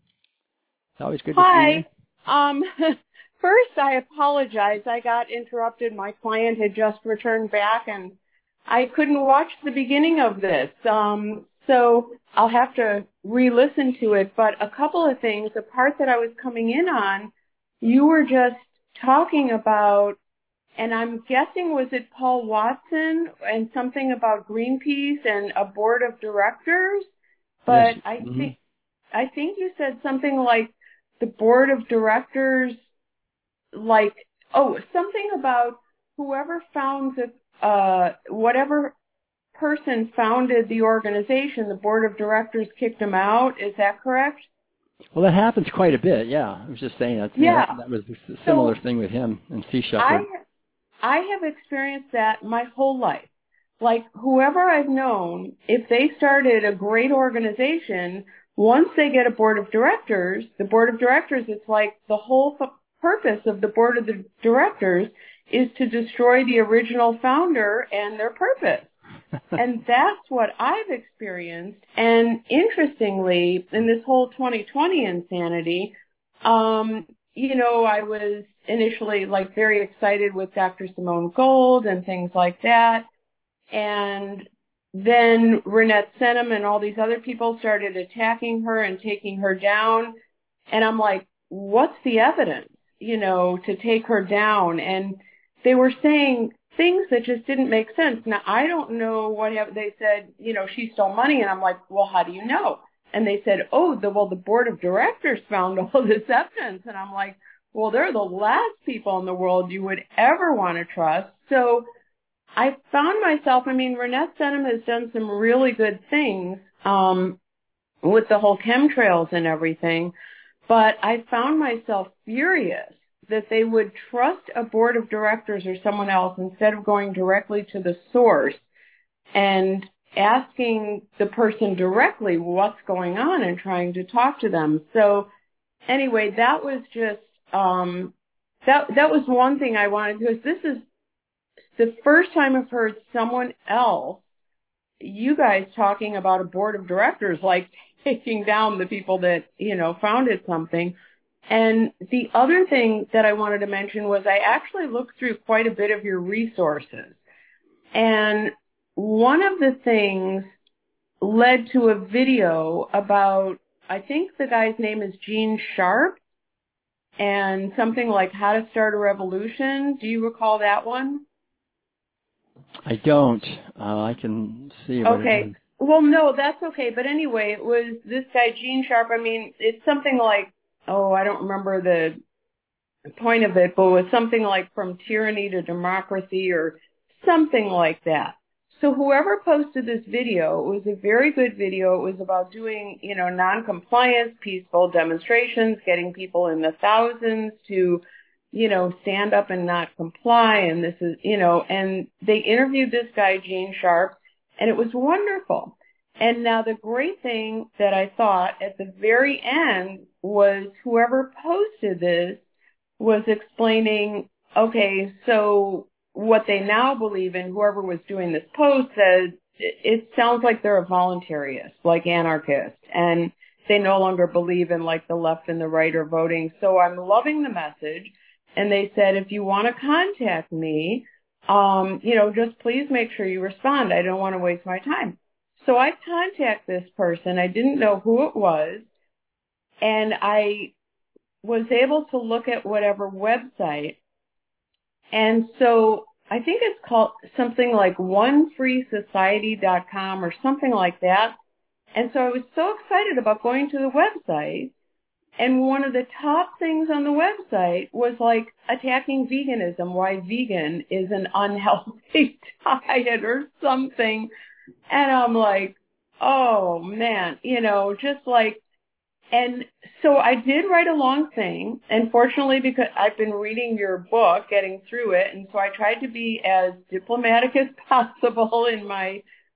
A: It's always good to see you.
D: Hi. Um, first, I apologize. I got interrupted. My client had just returned back, and I couldn't watch the beginning of this. Um, so I'll have to re-listen to it. But a couple of things. The part that I was coming in on, you were just talking about, and I'm guessing, was it Paul Watson and something about Greenpeace and a board of directors? But
A: Yes.
D: I
A: Mm-hmm.
D: think I think you said something like the board of directors, like, oh, something about whoever founds it, uh, whatever person founded the organization, the board of directors kicked him out. Is that correct?
A: Well, that happens quite a bit. Yeah, I was just saying that.
D: Yeah.
A: That, that was a similar
D: So
A: thing with him and Sea Shepherd.
D: I I have experienced that my whole life. Like, whoever I've known, if they started a great organization, once they get a board of directors, the board of directors, it's like the whole f- purpose of the board of the directors is to destroy the original founder and their purpose. And that's what I've experienced. And interestingly, in this whole twenty twenty insanity, um, you know, I was initially like very excited with Doctor Simone Gold and things like that. And then Renette Senham and all these other people started attacking her and taking her down. And I'm like, what's the evidence, you know, to take her down? And they were saying things that just didn't make sense. Now, I don't know what have, they said, you know, she stole money. And I'm like, well, how do you know? And they said, oh, the, well, the board of directors found all this evidence. And I'm like, well, they're the last people in the world you would ever want to trust. So I found myself, I mean, Renette Senham has done some really good things um, with the whole chemtrails and everything, but I found myself furious that they would trust a board of directors or someone else instead of going directly to the source and asking the person directly what's going on and trying to talk to them. So anyway, that was just, um, that, that was one thing I wanted to, is this is the first time I've heard someone else, you guys, talking about a board of directors, like taking down the people that, you know, founded something. And the other thing that I wanted to mention was I actually looked through quite a bit of your resources. And one of the things led to a video about, I think the guy's name is Gene Sharp, and something like how to start a revolution. Do you recall that one?
A: I don't. Uh, I can see what
D: Okay.
A: it is.
D: Well, no, that's okay. But anyway, it was this guy, Gene Sharp. I mean, it's something like, oh, I don't remember the point of it, but it was something like from tyranny to democracy or something like that. So whoever posted this video, it was a very good video. It was about doing, you know, non-compliance, peaceful demonstrations, getting people in the thousands to, you know, stand up and not comply. And this is, you know, and they interviewed this guy, Gene Sharp, and it was wonderful. And now the great thing that I thought at the very end was whoever posted this was explaining, okay, so what they now believe in, whoever was doing this post said, it sounds like they're a voluntarist, like anarchists, and they no longer believe in like the left and the right or voting. So I'm loving the message. And they said, if you want to contact me, um, you know, just please make sure you respond. I don't want to waste my time. So I contact this person. I didn't know who it was. And I was able to look at whatever website. And so I think it's called something like one free society dot com or something like that. And so I was so excited about going to the website. And one of the top things on the website was like attacking veganism, why vegan is an unhealthy diet or something. And I'm like, oh man, you know, just like, and so I did write a long thing. And fortunately, because I've been reading your book, getting through it, and so I tried to be as diplomatic as possible in my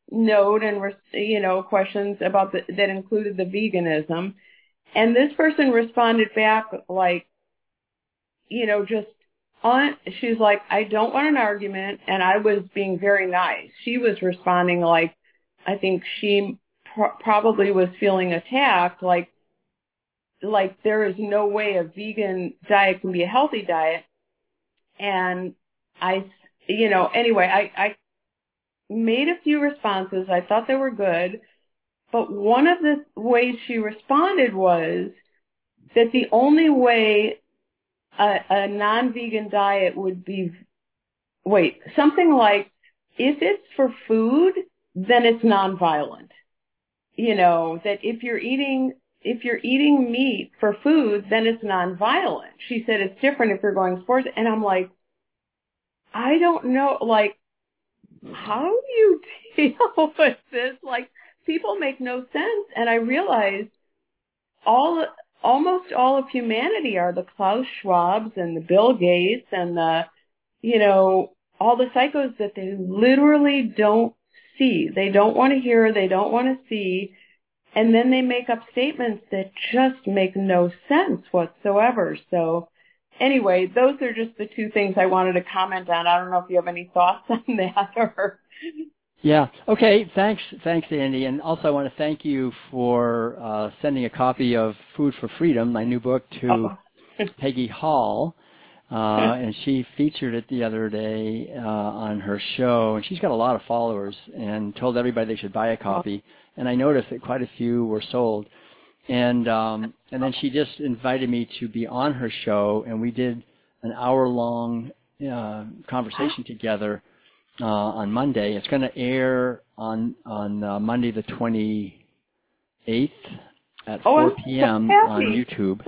D: note and, you know, questions about the, that included the veganism. And this person responded back like, you know, just on, she's like, I don't want an argument. And I was being very nice. She was responding like, I think she pr- probably was feeling attacked, like, like there is no way a vegan diet can be a healthy diet. And I, you know, anyway, I, I made a few responses. I thought they were good. But one of the ways she responded was that the only way a, a non-vegan diet would be, wait, something like, if it's for food, then it's nonviolent. You know, that if you're eating, if you're eating meat for food, then it's nonviolent. She said it's different if you're going sports. And I'm like, I don't know, like, how do you deal with this? Like, people make no sense. And I realized all, almost all of humanity are the Klaus Schwabs and the Bill Gates and the, you know, all the psychos that they literally don't see. They don't want to hear, they don't want to see. And then they make up statements that just make no sense whatsoever. So anyway, those are just the two things I wanted to comment on. I don't know if you have any thoughts on that or...
A: Yeah. Okay. Thanks. Thanks, Andy. And also I want to thank you for uh, sending a copy of Food for Freedom, my new book, to
D: Oh.
A: Peggy Hall. Uh, and she featured it the other day uh, on her show. And she's got a lot of followers and told everybody they should buy a copy. And I noticed that quite a few were sold. And um, and then she just invited me to be on her show, and we did an hour-long uh, conversation together uh, on Monday. It's going to air on on uh, Monday the twenty-eighth at
D: Oh,
A: four
D: I'm
A: p.m.
D: so
A: on
D: happy.
A: YouTube.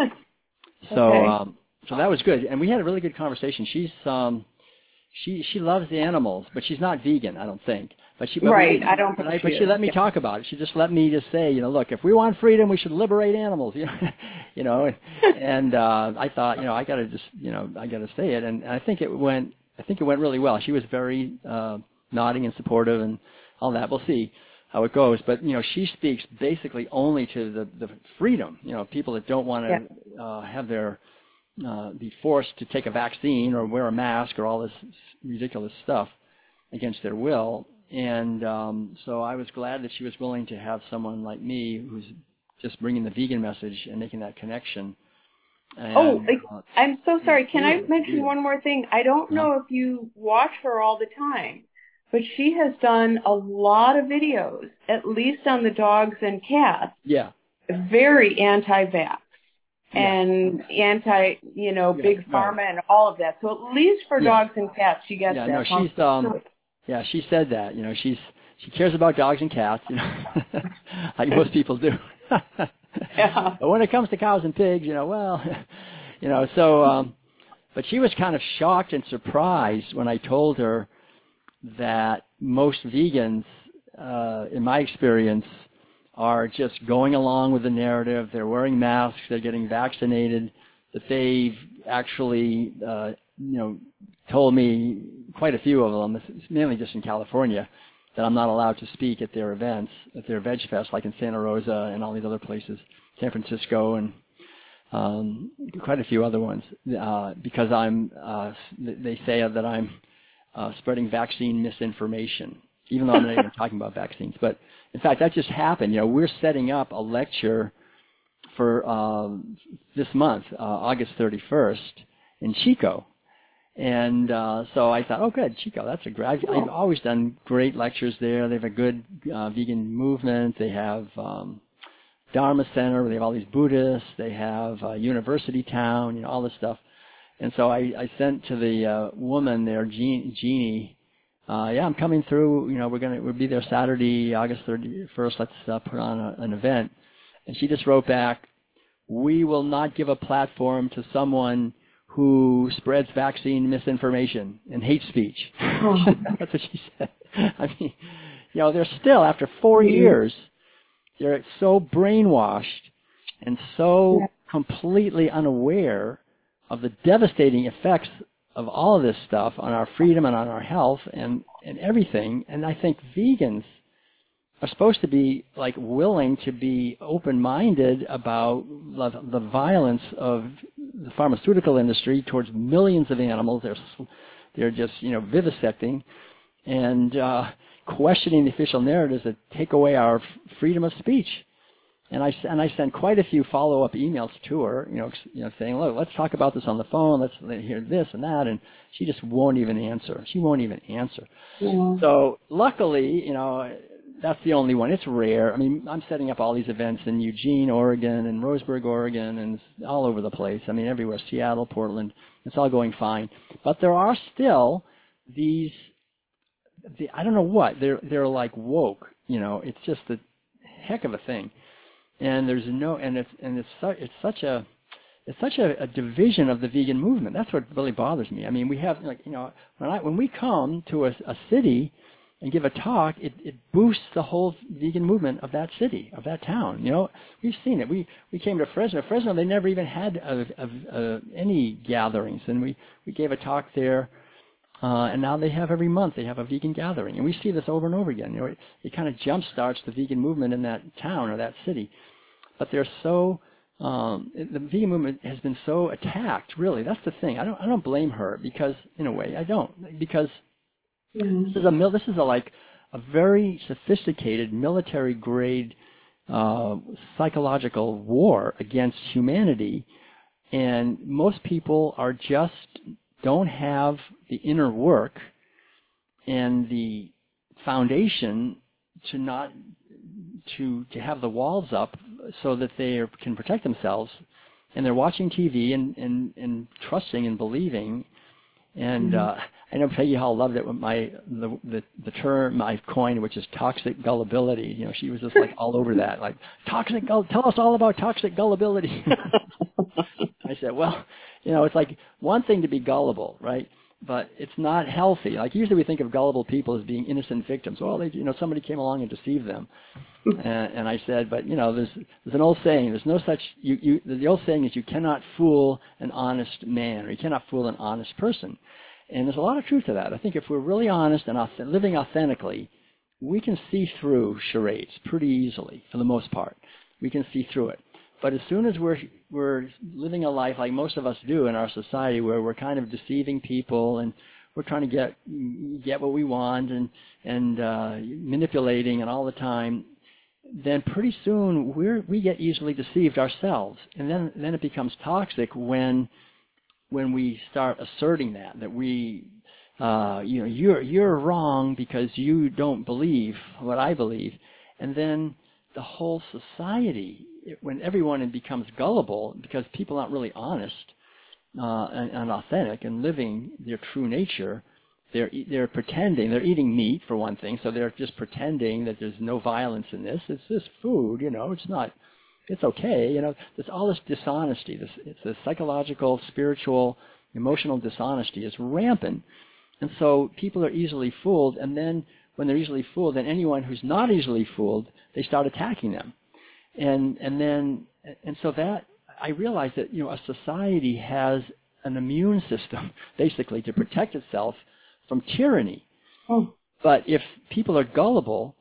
A: So
D: Okay.
A: um, so that was good, and we had a really good conversation. She's um, she she loves the animals, but she's not vegan, I don't think. But she but
D: Right,
A: we,
D: I don't
A: but,
D: think
A: I, but
D: she
A: she
D: is.
A: let me
D: Yeah.
A: talk about it. She just let me just say, you know, look, if we want freedom, we should liberate animals. You know, you know. And uh, I thought, you know, I got to just, you know, I got to say it, and, and I think it went, I think it went really well. She was very uh, nodding and supportive and all that. We'll see how it goes. But you know, she speaks basically only to the the freedom. You know, people that don't want to
D: Yeah.
A: uh, have their uh, be forced to take a vaccine or wear a mask or all this ridiculous stuff against their will. And um, so I was glad that she was willing to have someone like me who's just bringing the vegan message and making that connection. And,
D: Oh,
A: uh,
D: I'm so sorry. Can I
A: do it,
D: mention
A: do it.
D: one more thing? I don't
A: Yeah.
D: know if you watch her all the time, but she has done a lot of videos, at least on the dogs and cats,
A: Yeah.
D: very anti-vax
A: Yeah.
D: and anti, you know,
A: Yeah,
D: big
A: right.
D: pharma and all of that. So at least for
A: Yeah.
D: dogs and cats, she gets
A: Yeah,
D: that.
A: no, she's um, yeah, she said that. You know, she's she cares about dogs and cats. You know, like most people do.
D: Yeah.
A: But when it comes to cows and pigs, you know, well, you know, so. Um, but she was kind of shocked and surprised when I told her that most vegans, uh, in my experience, are just going along with the narrative. They're wearing masks. They're getting vaccinated. That they've actually, uh, you know, told me, quite a few of them, it's mainly just in California, that I'm not allowed to speak at their events, at their Veg Fest, like in Santa Rosa and all these other places, San Francisco and um, quite a few other ones, uh, because I'm, uh, they say that I'm uh, spreading vaccine misinformation, even though I'm not even talking about vaccines. But in fact, that just happened. You know, we're setting up a lecture for um, this month, uh, August thirty-first, in Chico. And uh, so I thought, oh, good, Chico, that's a great. I've, I've always done great lectures there. They have a good uh, vegan movement. They have um, Dharma Center, where they have all these Buddhists. They have uh, University Town, you know, all this stuff. And so I, I sent to the uh, woman there, Jean, Jeannie, uh, yeah, I'm coming through. You know, we're gonna we'll be there Saturday, August thirty-first. Let's uh, put on a, an event. And she just wrote back, we will not give a platform to someone who spreads vaccine misinformation and hate speech. That's what she said. I mean, you know, they're still, after four years, they're so brainwashed and so completely unaware of the devastating effects of all of this stuff on our freedom and on our health and, and everything. And I think vegans are supposed to be like willing to be open-minded about the, the violence of the pharmaceutical industry towards millions of animals. They're they're just you know vivisecting and uh, questioning the official narratives that take away our freedom of speech. And I and I sent quite a few follow-up emails to her, you know, you know, saying, "Look, let's talk about this on the phone. Let's hear this and that." And she just won't even answer. She won't even answer. Yeah. So luckily, you know, that's the only one. It's rare. I mean, I'm setting up all these events in Eugene, Oregon, and Roseburg, Oregon, and all over the place. I mean, everywhere. Seattle, Portland. It's all going fine. But there are still these. The, I don't know what they're. They're like woke. You know, it's just a heck of a thing. And there's no, and it's and it's su- it's such a it's such a, a division of the vegan movement. That's what really bothers me. I mean, we have like you know when I when we come to a, a city and give a talk, it, it boosts the whole vegan movement of that city, of that town. You know, we've seen it. We we came to Fresno. Fresno, they never even had a, a, a, any gatherings, and we we gave a talk there. Uh, and now they have every month they have a vegan gathering, and we see this over and over again. You know, it, it kind of jump starts the vegan movement in that town or that city. But they're so um, the vegan movement has been so attacked. Really, that's the thing. I don't I don't blame her because in a way I don't because mm-hmm. this is a mil- this is a like a very sophisticated military grade uh, psychological war against humanity, and most people are just don't have the inner work and the foundation to not to to have the walls up so that they are, can protect themselves, and they're watching T V and, and, and trusting and believing. And mm-hmm. uh, I know Peggy Hall loved it when my the, the the term I coined, which is toxic gullibility. You know, she was just like all over that, like toxic. Gull- tell us all about toxic gullibility. I said, well, you know, it's like one thing to be gullible, right? But it's not healthy. Like usually we think of gullible people as being innocent victims. Well, they, you know, somebody came along and deceived them. and, and I said, but you know, there's there's an old saying. There's no such. You, you, the old saying is you cannot fool an honest man, or you cannot fool an honest person. And there's a lot of truth to that. I think if we're really honest and auth- living authentically, we can see through charades pretty easily, for the most part. We can see through it. But as soon as we're we're living a life like most of us do in our society, where we're kind of deceiving people and we're trying to get get what we want and and uh, manipulating and all the time, then pretty soon we we get easily deceived ourselves, and then then it becomes toxic when when we start asserting that that we uh, you know you're you're wrong because you don't believe what I believe, and then the whole society. When everyone becomes gullible because people aren't really honest uh, and, and authentic and living their true nature, they're they're pretending. They're eating meat for one thing, so they're just pretending that there's no violence in this. It's just food, you know. It's not. It's okay, you know. There's all this dishonesty. This it's a psychological, spiritual, emotional dishonesty is rampant, and so people are easily fooled. And then when they're easily fooled, then anyone who's not easily fooled, they start attacking them. And and then and so that I realized that you know a society has an immune system basically to protect itself from tyranny. Oh. But if people are gullible,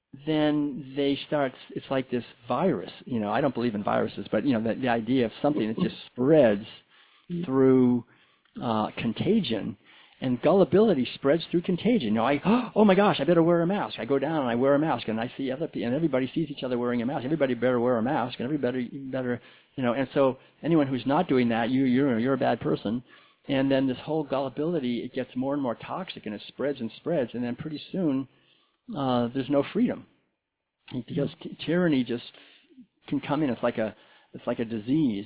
A: then they start. It's like this virus. You know, I don't believe in viruses, but you know the, the idea of something that just spreads through uh, contagion. And gullibility spreads through contagion. You know, I oh my gosh, I better wear a mask. I go down and I wear a mask, and I see other people, and everybody sees each other wearing a mask. Everybody better wear a mask, and everybody better, you know. And so anyone who's not doing that, you you're you're a bad person. And then this whole gullibility, it gets more and more toxic, and it spreads and spreads, and then pretty soon uh, there's no freedom because t- tyranny just can come in. It's like a it's like a disease.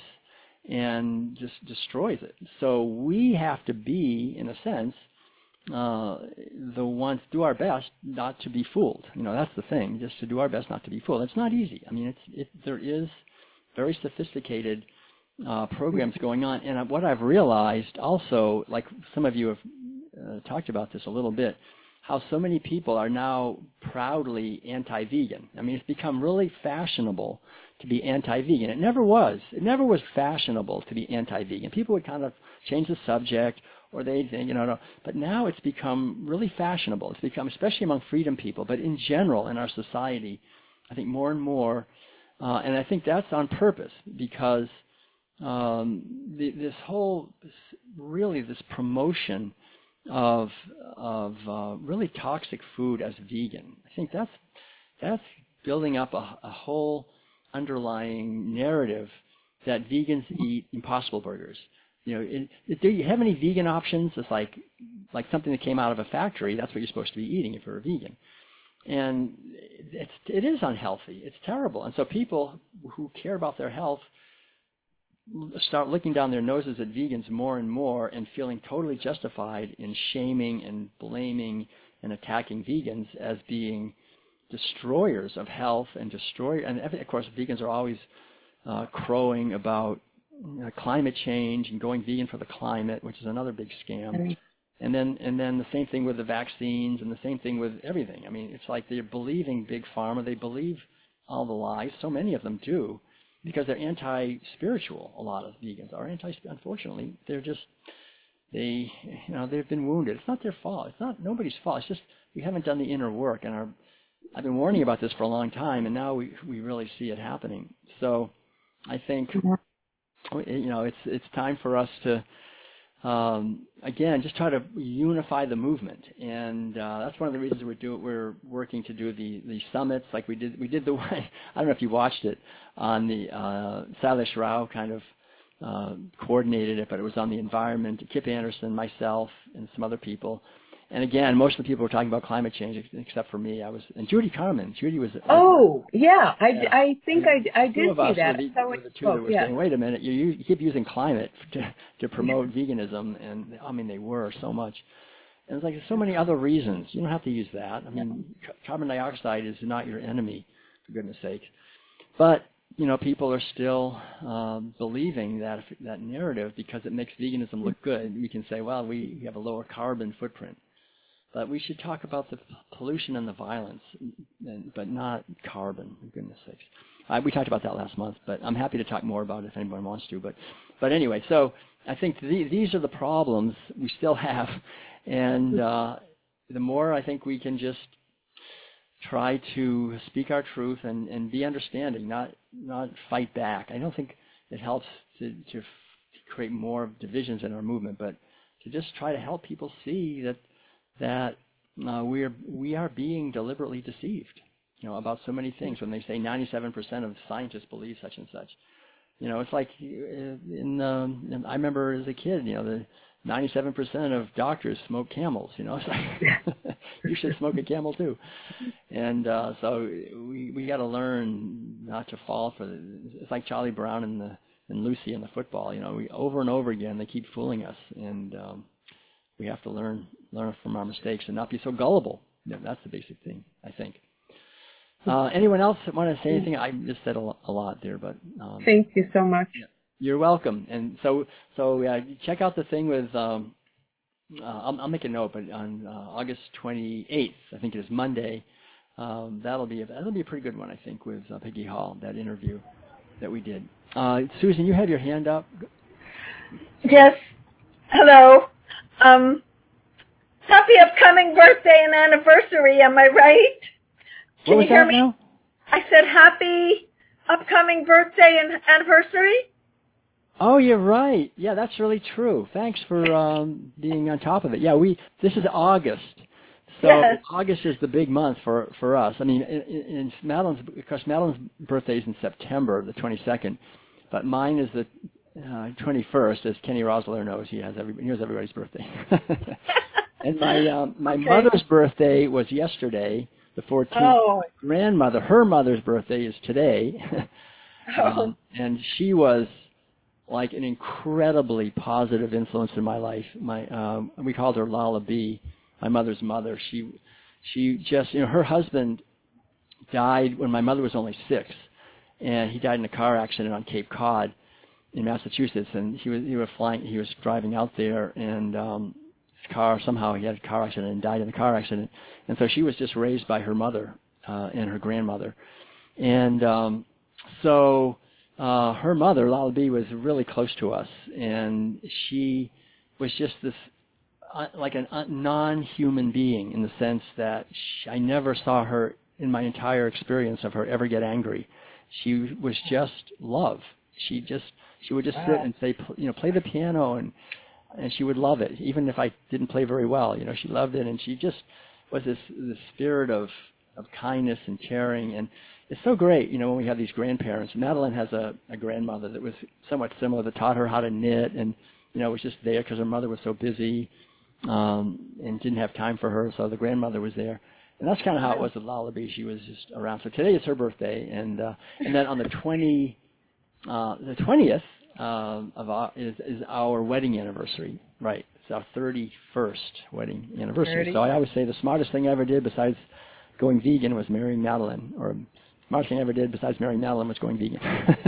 A: And just destroys it. So we have to be, in a sense, uh, the ones do our best not to be fooled. You know, that's the thing, just to do our best not to be fooled. It's not easy. I mean, it's it, there is very sophisticated uh, programs going on. And what I've realized also, like some of you have uh, talked about this a little bit, how so many people are now proudly anti-vegan. I mean, it's become really fashionable to be anti-vegan. It never was. It never was fashionable to be anti-vegan. People would kind of change the subject, or they think, you know, no. But now it's become really fashionable. It's become, especially among freedom people, but in general in our society, I think more and more, uh, and I think that's on purpose because um, the, this whole, really this promotion of of uh, really toxic food as vegan, I think that's that's building up a, a whole underlying narrative that vegans eat Impossible Burgers. You know, it, it, do you have any vegan options? It's like like something that came out of a factory. That's what you're supposed to be eating if you're a vegan. And it's, it is unhealthy. It's terrible. And so people who care about their health start looking down their noses at vegans more and more and feeling totally justified in shaming and blaming and attacking vegans as being destroyers of health and destroy. And of course, vegans are always uh, crowing about you know, climate change and going vegan for the climate, which is another big scam. And then, and then the same thing with the vaccines, and the same thing with everything. I mean, it's like they're believing big pharma. They believe all the lies. So many of them do, because they're anti-spiritual. A lot of vegans are anti. Unfortunately, they're just they, you know, they've been wounded. It's not their fault. It's not nobody's fault. It's just we haven't done the inner work, and our. I've been warning about this for a long time, and now we we really see it happening. So, I think, you know, it's it's time for us to. Um, again, just try to unify the movement, and uh, that's one of the reasons we're do we're working to do the, the summits like we did. We did the I don't know if you watched it on the uh, Sailesh Rao kind of uh, coordinated it, but it was on the environment. Kip Anderson, myself, and some other people. And again, most of the people were talking about climate change, except for me. I was and Judy Carmen. Judy was.
D: Oh yeah, I,
A: yeah.
D: I think I, I did
A: two
D: see
A: of
D: that.
A: Were the,
D: so
A: were the two
D: spoke,
A: that were
D: yeah.
A: saying, "Wait a minute, you, you keep using climate to to promote veganism," and I mean they were so much. And it's like there's so many other reasons. You don't have to use that. I mean, yeah. Carbon dioxide is not your enemy, for goodness sake. But you know, people are still um, believing that that narrative because it makes veganism look good. We can say, well, we have a lower carbon footprint. But we should talk about the pollution and the violence, and, but not carbon, for goodness sakes. Uh, we talked about that last month, but I'm happy to talk more about it if anyone wants to. But, but anyway, so I think the, these are the problems we still have, and uh, the more I think we can just try to speak our truth and, and be understanding, not not fight back. I don't think it helps to, to create more divisions in our movement, but to just try to help people see that. that uh, we are we are being deliberately deceived, you know, about so many things. When they say ninety-seven percent of scientists believe such and such, you know, it's like in, um, in I remember as a kid, you know, the ninety-seven percent of doctors smoke Camels. You know, it's like you should smoke a Camel too. And uh, so we we got to learn not to fall for the. It's like Charlie Brown and the and Lucy in the football. You know, we over and over again they keep fooling us, and um, we have to learn learn from our mistakes and not be so gullible. Yeah, that's the basic thing, I think. Uh, anyone else want to say anything? I just said a, a lot there, but um,
D: thank you so much.
A: You're welcome. And so, so uh, check out the thing with. Um, uh, I'll, I'll make a note, but on uh, August twenty-eighth, I think it is Monday. Um, that'll be a, that'll be a pretty good one, I think, with uh, Peggy Hall. That interview that we did. Uh, Susan, you have your hand up.
E: Yes. Hello. Um, happy upcoming birthday and anniversary, am I right? Can
A: What was
E: you hear
A: that
E: me?
A: now?
E: I said happy upcoming birthday and anniversary.
A: Oh, you're right. Yeah, that's really true. Thanks for um, being on top of it. Yeah, we. This is August, so
E: Yes.
A: August is the big month for for us. I mean, in, in Madeline's, because Madeline's birthday is in September, the twenty-second, but mine is the uh, twenty-first, as Kenny Rosler knows. He has every he knows everybody's birthday. And my um, my
E: Okay.
A: mother's birthday was yesterday, the fourteenth.
E: Oh.
A: Grandmother, her mother's birthday is today,
E: Oh.
A: um, and she was like an incredibly positive influence in my life. My um, we called her Lala B, my mother's mother. She she just you know her husband died when my mother was only six, and he died in a car accident on Cape Cod in Massachusetts. And he was he was flying he was driving out there, and um, his car somehow he had a car accident and died in the car accident. And so she was just raised by her mother uh, and her grandmother, and um, so. Uh, her mother, Lala B, was really close to us, and she was just this uh, like a uh, non-human being in the sense that she, I never saw her in my entire experience of her ever get angry. She was just love. She just she would just sit and say, you know, play the piano, and and she would love it, even if I didn't play very well. You know, she loved it, and she just was this this spirit of of kindness and caring, and it's so great, you know, when we have these grandparents. Madeline has a, a grandmother that was somewhat similar, that taught her how to knit, and, you know, was just there because her mother was so busy um, and didn't have time for her, so the grandmother was there. And that's kind of how it was with Lullaby. She was just around. So today is her birthday, and uh, and then on the twenty, uh, the twentieth uh, of our, is is our wedding anniversary. Right, it's our thirty-first wedding anniversary. thirty So I always say the smartest thing I ever did besides going vegan was marrying Madeline, or smartest thing I ever did besides marrying Madeline was going vegan.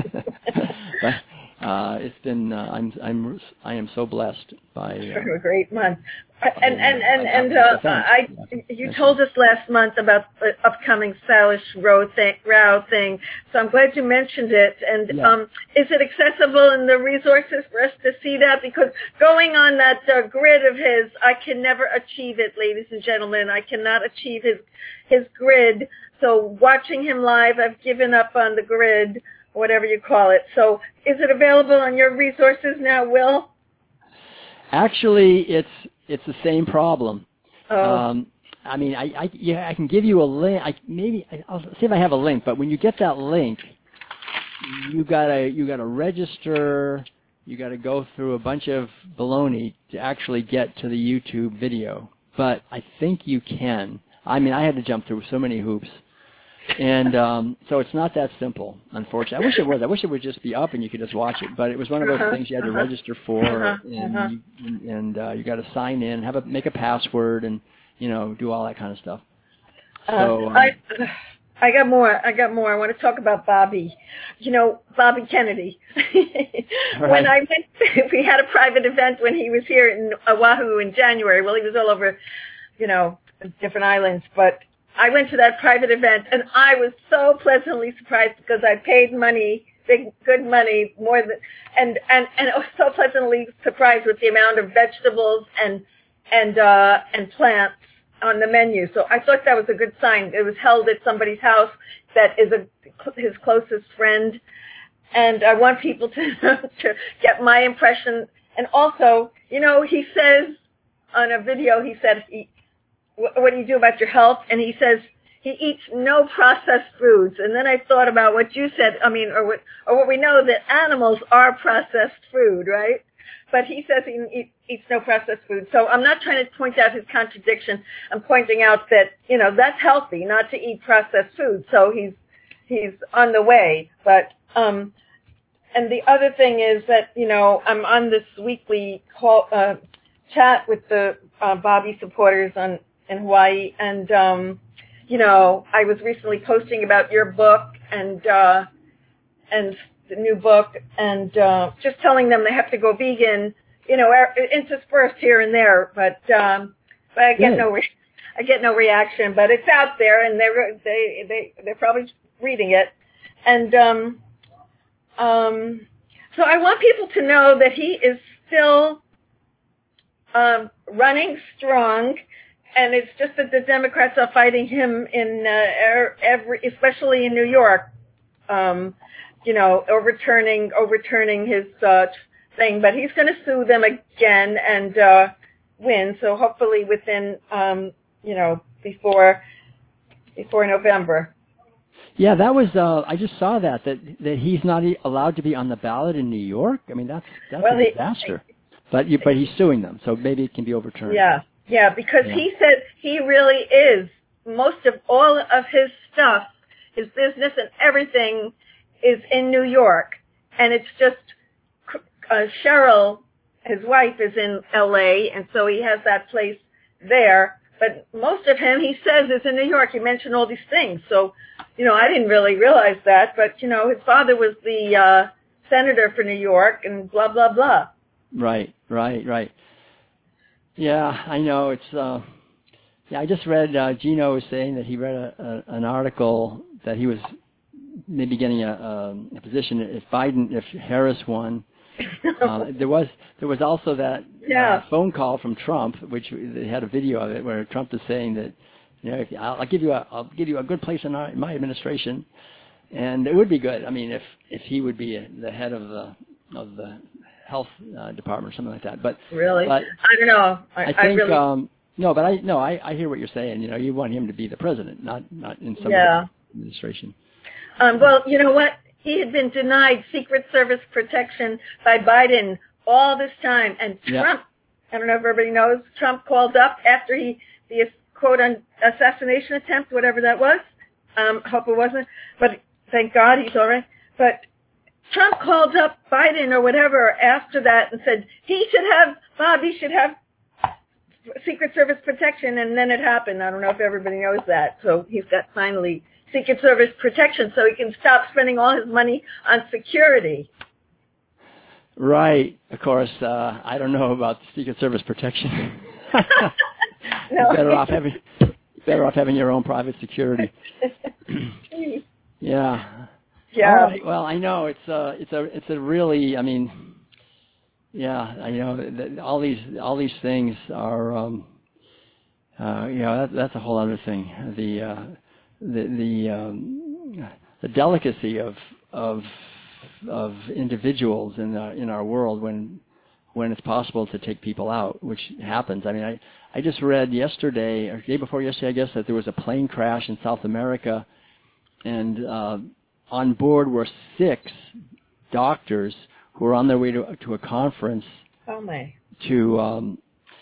A: But uh, it's been uh, I'm I'm I am so blessed by uh,
E: a great month. And and and and uh, I you told us last month about the upcoming Salish Row thing, Row thing, so I'm glad you mentioned it. And
A: yeah.
E: um, is it accessible in the resources for us to see that? Because going on that uh, grid of his, I can never achieve it, ladies and gentlemen. I cannot achieve his his grid. So watching him live, I've given up on the grid, whatever you call it. So is it available on your resources now, Will?
A: Actually, it's it's the same problem.
E: Oh.
A: Um, I mean, I, I, yeah, I can give you a link. I, maybe I'll see if I have a link. But when you get that link, you gotta you gotta register. You gotta go through a bunch of baloney to actually get to the YouTube video. But I think you can. I mean, I had to jump through so many hoops. And um, so it's not that simple, unfortunately. I wish it was. I wish it would just be up and you could just watch it. But it was one of those
E: uh-huh,
A: things you had to
E: uh-huh,
A: register for,
E: uh-huh,
A: and
E: uh-huh.
A: you, and uh, you got to sign in, have a make a password, and you know do all that kind of stuff. So
E: uh, I I got more. I got more. I want to talk about Bobby. You know, Bobby Kennedy.
A: Right.
E: When I went, we had a private event when he was here in Oahu in January. Well, he was all over, you know, different islands, but I went to that private event, and I was so pleasantly surprised because I paid money, big, good money, more than, and, and, and I was so pleasantly surprised with the amount of vegetables and, and, uh, and plants on the menu. So I thought that was a good sign. It was held at somebody's house that is a, his closest friend. And I want people to, to get my impression. And also, you know, he says on a video, he said, he, what do you do about your health? And he says he eats no processed foods. And then I thought about what you said. I mean, or what, or what we know, that animals are processed food, right? But he says he eat, eats no processed food. So I'm not trying to point out his contradiction. I'm pointing out that, you know, that's healthy, not to eat processed food. So he's, he's on the way. But, um, and the other thing is that, you know, I'm on this weekly call, uh, chat with the, uh, Bobby supporters on, in Hawaii, and um, you know, I was recently posting about your book and uh, and the new book, and uh, just telling them they have to go vegan, you know, interspersed here and there, but um, but I get yeah. no re- I get no reaction, but it's out there, and they're they they they're probably reading it, and um, um, so I want people to know that he is still um, running strong. And it's just that the Democrats are fighting him in uh, every, especially in New York, um, you know, overturning overturning his uh, thing. But he's going to sue them again and uh, win. So hopefully within, um, you know, before before November.
A: Yeah, that was. Uh, I just saw that that that he's not allowed to be on the ballot in New York. I mean, that's that's well, a disaster. He, but you, but he's suing them, so maybe it can be overturned.
E: Yeah. Yeah, because yeah. he said he really is. Most of all of his stuff, his business and everything is in New York. And it's just, uh, Cheryl, his wife, is in L A, and so he has that place there. But most of him, he says, is in New York. He mentioned all these things. So, you know, I didn't really realize that. But, you know, his father was the uh, senator for New York and blah, blah, blah.
A: Right, right, right. Yeah, I know. It's uh, yeah. I just read. Uh, Gino was saying that he read a, a, an article that he was maybe getting a, a, a position if Biden, if Harris won. uh, there was there was also that
E: Yeah.
A: uh, phone call from Trump, which they had a video of it where Trump is saying that, you know, if, I'll, I'll give you a, I'll give you a good place in, our, in my administration, and it would be good. I mean, if if he would be the head of the of the health uh, department or something like that. But
E: really,
A: but
E: I don't know. I,
A: I think
E: I really,
A: um, no, but I no, I, I hear what you're saying. You know, you want him to be the president, not not in some
E: yeah.
A: administration.
E: Um, well, you know what? He had been denied Secret Service protection by Biden all this time, and Trump. Yeah. I don't know if everybody knows. Trump called up after he the quote un, assassination attempt, whatever that was. Um, hope it wasn't, but thank God he's all right. But Trump called up Biden or whatever after that and said he should have, Bob, he should have Secret Service protection, and then it happened. I don't know if everybody knows that. So he's got finally Secret Service protection so he can stop spending all his money on security.
A: Right. Of course, uh, I don't know about the Secret Service protection.
E: No.
A: You're better off having better off having your own private security. Yeah.
E: Yeah.
A: All right. Well, I know it's a it's a it's a really I mean, yeah, I know that all these all these things are um, uh, you know that, that's a whole other thing. The uh, the the um, the delicacy of of of individuals in the, in our world when when it's possible to take people out, which happens. I mean, I, I just read yesterday, or the day before yesterday, I guess, that there was a plane crash in South America, and uh, on board were six doctors who were on their way to, to a conference
E: oh my.
A: to um,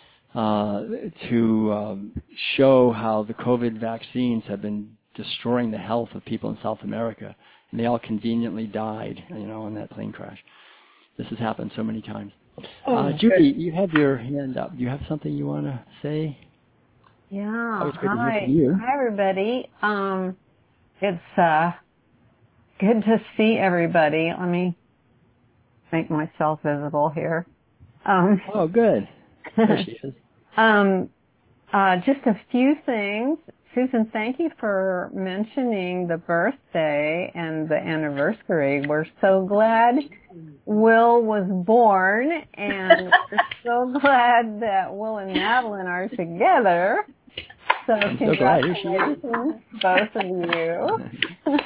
A: uh, to um, show how the COVID vaccines have been destroying the health of people in South America, and they all conveniently died, you know, in that plane crash. This has happened so many times.
E: Oh,
A: uh, Judy, you have your hand up. Do you have something you want to say?
F: Yeah.
A: Always good to
F: Hi.
A: hear from you.
F: Hi, everybody. Um, it's uh, good to see everybody. Let me make myself visible here. Um,
A: oh, good. There she is.
F: um, uh, just a few things. Susan, thank you for mentioning the birthday and the anniversary. We're so glad Will was born, and we're so glad that Will and Madeline are together. So
A: I'm so glad. Here she is.
F: congratulations, both of you.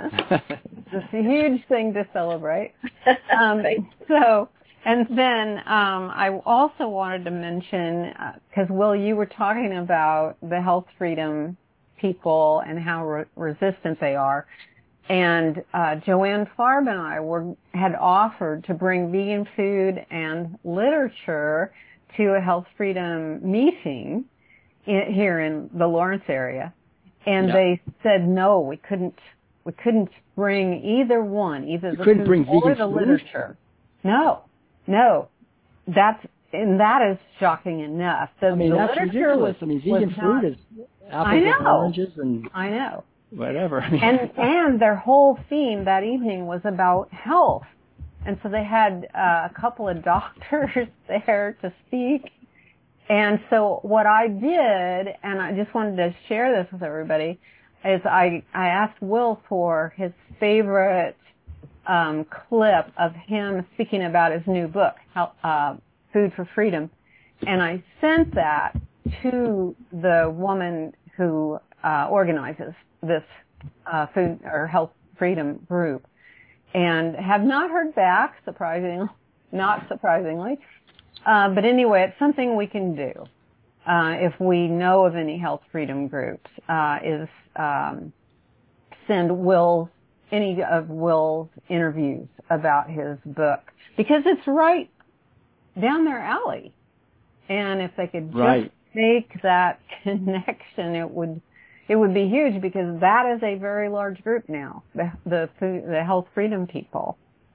F: It's a huge thing to celebrate. Um, so, and then um, I also wanted to mention, because uh, Will, you were talking about the health freedom people and how re- resistant they are. And uh, Joanne Farb and I were had offered to bring vegan food and literature to a health freedom meeting in, here in the Lawrence area, and
A: yeah.
F: they said no, we couldn't. We couldn't bring either one, either
A: you
F: the
A: couldn't
F: food
A: bring
F: or
A: vegan
F: the
A: food?
F: literature. No, no, that's and that is shocking enough. The,
A: I mean,
F: the
A: that's
F: literature
A: ridiculous.
F: was,
A: I mean, vegan
F: was
A: food
F: not,
A: is apples
F: I know.
A: and oranges and
F: I know.
A: whatever. I mean,
F: And and their whole theme that evening was about health, and so they had uh, a couple of doctors there to speak. And so what I did, and I just wanted to share this with everybody, is I I asked Will for his favorite um, clip of him speaking about his new book, uh, Food for Freedom, and I sent that to the woman who uh, organizes this uh, food or health freedom group, and have not heard back. Surprisingly, not surprisingly, uh, but anyway, it's something we can do uh, if we know of any health freedom groups. Uh, is um, send Will's any of Will's interviews about his book, because it's right down their alley, and if they could just
A: right.
F: make that connection, it would it would be huge, because that is a very large group now, the the food, the health freedom people.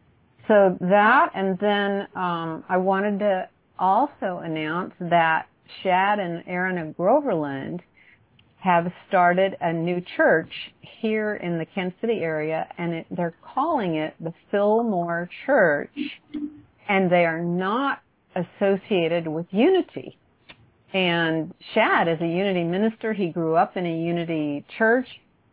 F: So that, and then um, I wanted to also announce that Shad and Aaron of Groverland have started a new church here in the Kansas City area, and it, they're calling it the Fillmore Church, and they are not associated with Unity. And Shad is a Unity minister. He grew up in a Unity church,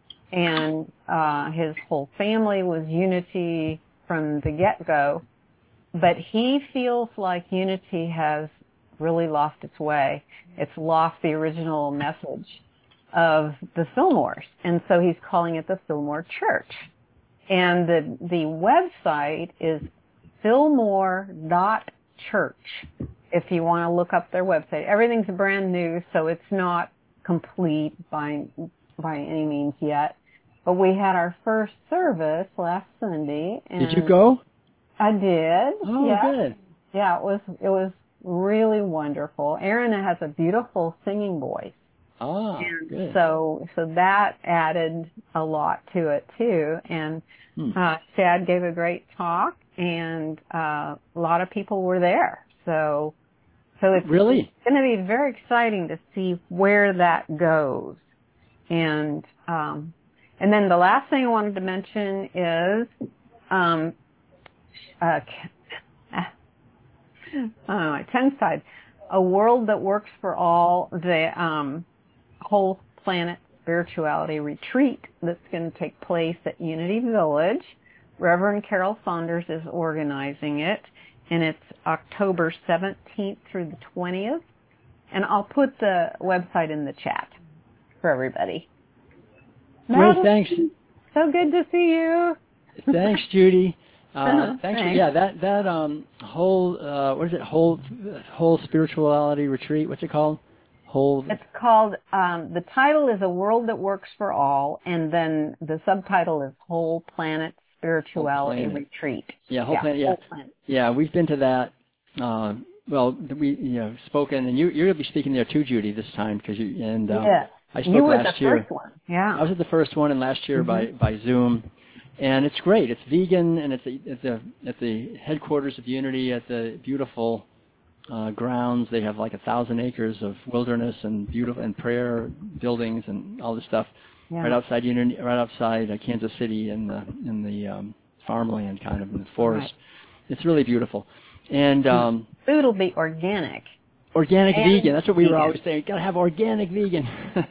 F: and uh, his whole family was Unity from the get-go. But he feels like Unity has really lost its way. It's lost the original message of the Fillmores. And so he's calling it the Fillmore Church. And the, the website is fillmore dot church if you want to look up their website. Everything's brand new, so it's not complete by, by any means yet. But we had our first service last Sunday. And
A: did you go?
F: I did.
A: Oh,
F: yeah.
A: good.
F: Yeah, it was, it was really wonderful. Erin has a beautiful singing voice.
A: Ah,
F: and
A: good.
F: so so that added a lot to it too. And
A: hmm.
F: uh Chad gave a great talk, and uh, a lot of people were there. So so it's
A: really
F: going to be very exciting to see where that goes. And um, and then the last thing I wanted to mention is um, uh, uh, my tongue side, a world that works for all. The um, whole planet spirituality retreat that's going to take place at Unity Village. Reverend Carol Saunders is organizing it, and it's October seventeenth through the twentieth. And I'll put the website in the chat for everybody.
A: Great, thanks.
F: So good to see you.
A: Thanks, Judy. Uh,
F: Uh-huh,
A: thanks. For,
F: thanks.
A: yeah, that that um whole uh, what is it? Whole whole spirituality retreat. What's it called? Whole.
F: It's called. Um, the title is A World That Works for All, and then the subtitle is Whole Planet Spirituality
A: Whole Planet.
F: Retreat.
A: Yeah, whole
F: yeah,
A: planet. Yeah,
F: whole planet.
A: yeah. We've been to that. Uh, well, we you know spoken, and you you're gonna be speaking there too, Judy, this time because you and uh,
F: yeah.
A: I spoke
F: you were
A: last
F: the
A: year.
F: first one. Yeah.
A: I was at the first one, and last year
F: Mm-hmm.
A: by by Zoom. And it's great. It's vegan, and it's at the at the headquarters of Unity at the beautiful uh, grounds. They have like a thousand acres of wilderness and beautiful and prayer buildings and all this stuff
F: Yeah.
A: right outside Unity, right outside uh, Kansas City in the in the um, farmland, kind of in the forest.
F: Right.
A: It's really beautiful, and um,
F: Food will be organic.
A: organic
F: And
A: vegan. That's what we
F: vegan.
A: were always saying. You gotta have organic vegan.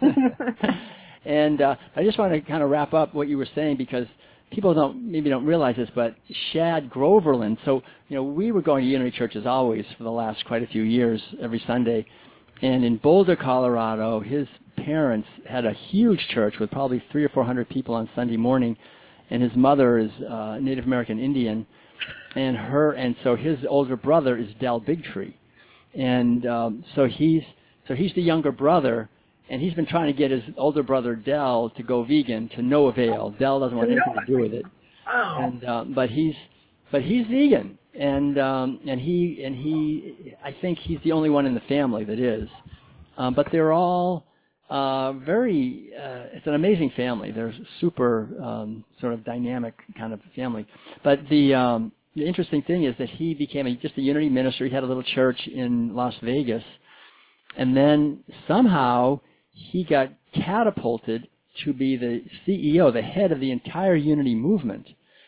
A: And uh, I just want to kind of wrap up what you were saying because people don't maybe don't realize this, but Shad Groverland. So you know, we were going to Unity churches always for the last quite a few years, every Sunday. And in Boulder, Colorado, his parents had a huge church with probably three or four hundred people on Sunday morning, and his mother is uh, Native American Indian, and her and so his older brother is Del Bigtree, and um, so he's so he's the younger brother. And he's been trying to get his older brother Del to go vegan to no avail. Del doesn't want anything to do with it.
E: Oh.
A: And uh, but he's but he's vegan, and um, and he and he I think he's the only one in the family that is. Um, but they're all uh, very. Uh, it's an amazing family. They're super um, sort of dynamic kind of family. But the um, the interesting thing is that he became a, just a Unity minister. He had a little church in Las Vegas, and then somehow he got catapulted to be the C E O, the head of the entire Unity movement.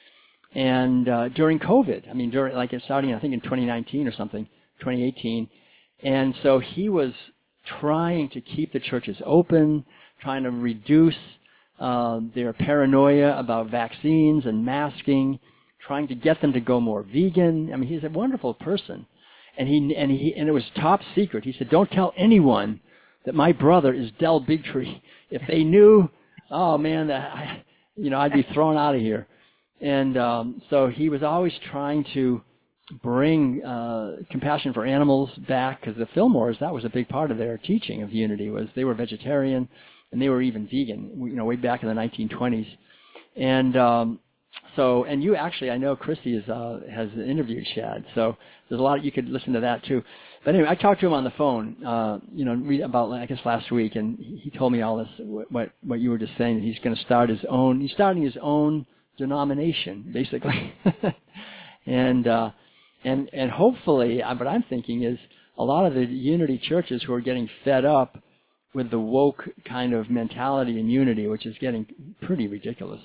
A: And uh, during COVID, I mean, during like it's starting, I think in twenty nineteen or something, twenty eighteen. And so he was trying to keep the churches open, trying to reduce uh, their paranoia about vaccines and masking, trying to get them to go more vegan. I mean, he's a wonderful person. And he and he and it was top secret. He said, "Don't tell anyone that my brother is Del Bigtree. If they knew, oh man, that I, you know, I'd be thrown out of here." And um, so he was always trying to bring uh, compassion for animals back, because the Fillmores, that was a big part of their teaching of Unity, was they were vegetarian and they were even vegan, you know, way back in the nineteen twenties. And um, so, and you actually, I know Christy is, uh, has interviewed Shad, so there's a lot, you could listen to that too. But anyway, I talked to him on the phone, uh, you know, read about, I guess, last week, and he told me all this, what what you were just saying, that he's going to start his own, he's starting his own denomination, basically. and, uh, and, and hopefully, what I'm thinking is a lot of the Unity churches who are getting fed up with the woke kind of mentality in Unity, which is getting pretty ridiculous,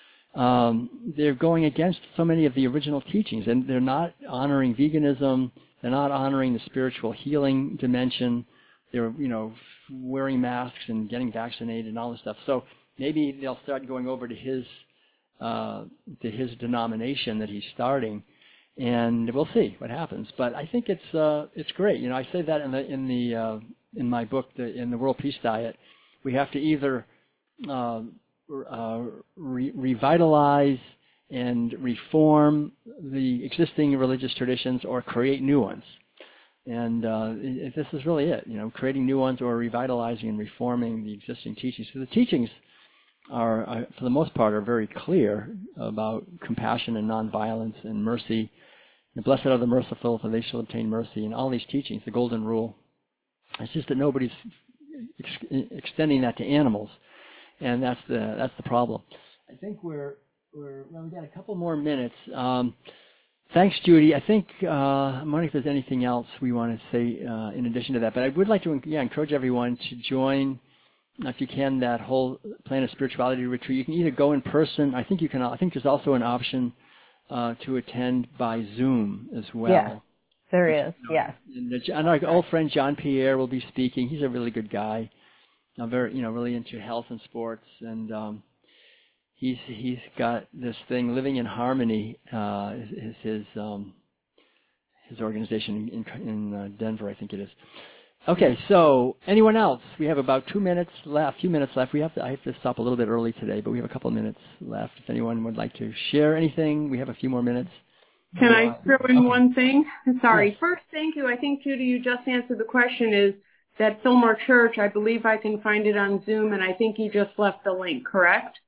A: um, they're going against so many of the original teachings, and they're not honoring veganism. They're not honoring the spiritual healing dimension. They're, you know, wearing masks and getting vaccinated and all this stuff. So maybe they'll start going over to his uh, to his denomination that he's starting, and we'll see what happens. But I think it's uh, it's great. You know, I say that in the in the uh, in my book, the, in the World Peace Diet, we have to either uh, uh, re- revitalize and reform the existing religious traditions or create new ones. And uh, it, this is really it, you know, creating new ones or revitalizing and reforming the existing teachings. So the teachings are, uh, for the most part, are very clear about compassion and nonviolence and mercy. And blessed are the merciful, for they shall obtain mercy. And all these teachings, the Golden Rule. It's just that nobody's ex- extending that to animals, and that's the that's the problem. I think we're we're well, we got a couple more minutes. Um, Thanks, Judy. I think, uh, I'm wondering if there's anything else we want to say uh, in addition to that. But I would like to yeah, encourage everyone to join, if you can, that whole Planet Spirituality retreat. You can either go in person. I think you can. I think there's also an option uh, to attend by Zoom as well.
F: Yes, there is, yes.
A: And, the, and our old friend John Pierre will be speaking. He's a really good guy. I'm very, you know, really into health and sports. And um, He's he's got this thing, Living in Harmony, uh, is, is his um, his organization in in uh, Denver, I think it is. Okay, so anyone else? We have about two minutes left, a few minutes left. We have to I have to stop a little bit early today, but we have a couple of minutes left. If anyone would like to share anything, we have a few more minutes.
D: Can I throw in
A: okay.
D: one thing? Sorry.
A: Yes.
D: First, thank you. I think, Judy, you just answered the question. Is that Fillmore Church? I believe I can find it on Zoom, and I think you just left the link, correct?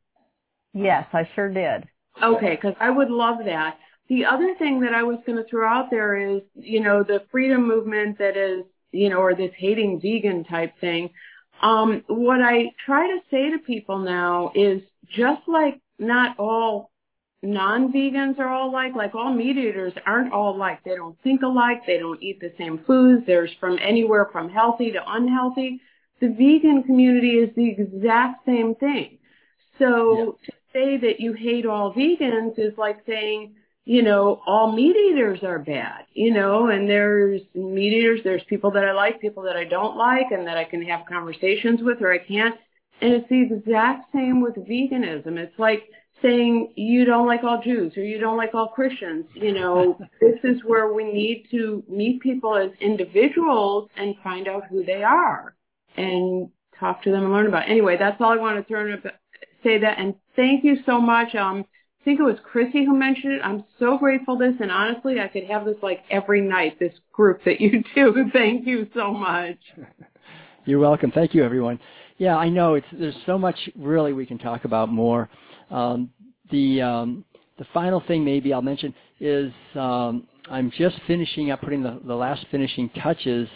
F: Yes, I sure did.
D: Okay, because I would love that. The other thing that I was going to throw out there is, you know, the freedom movement that is, you know, or this hating vegan type thing. Um, what I try to say to people now is just like not all non-vegans are all like, like all meat eaters aren't all like. They don't think alike. They don't eat the same foods. There's from anywhere from healthy to unhealthy. The vegan community is the exact same thing. So yeah. to say that you hate all vegans is like saying, you know, all meat eaters are bad, you know, and there's meat eaters, there's people that I like, people that I don't like, and that I can have conversations with or I can't. And it's the exact same with veganism. It's like saying you don't like all Jews or you don't like all Christians. You know, this is where we need to meet people as individuals and find out who they are and talk to them and learn about it. Anyway, that's all I want to throw in, say that. And thank you so much. Um, I think it was Chrissy who mentioned it. I'm so grateful for this. And honestly, I could have this like every night, this group that you do. Thank you so much.
A: You're welcome. Thank you, everyone. Yeah, I know it's there's so much really we can talk about more. Um, the um, the final thing maybe I'll mention is um, I'm just finishing up, putting the, the last finishing touches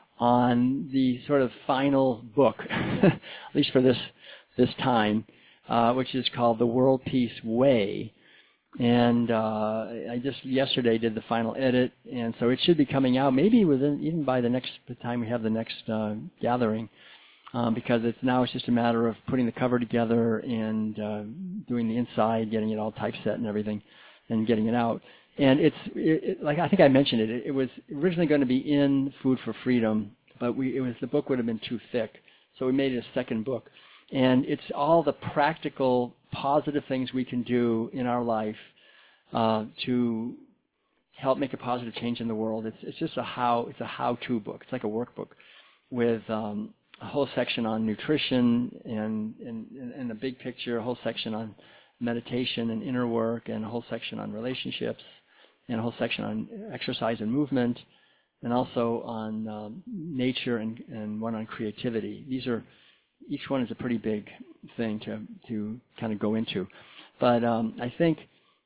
A: on the sort of final book, at least for this this time, uh, which is called The World Peace Way. And uh, I just yesterday did the final edit, and so it should be coming out maybe within even by the next the time we have the next uh, gathering, um, because it's now it's just a matter of putting the cover together and uh, doing the inside, getting it all typeset and everything, and getting it out. And it's it, it, like I think I mentioned it. It, it was originally going to be in Food for Freedom, but we it was the book would have been too thick, so we made it a second book. And it's all the practical, positive things we can do in our life uh, to help make a positive change in the world. It's it's just a how it's a how-to book. It's like a workbook with um, a whole section on nutrition and and and the big picture, a whole section on meditation and inner work, and a whole section on relationships, and a whole section on exercise and movement, and also on um, nature and and one on creativity. These are Each one is a pretty big thing to to kind of go into, but um, I think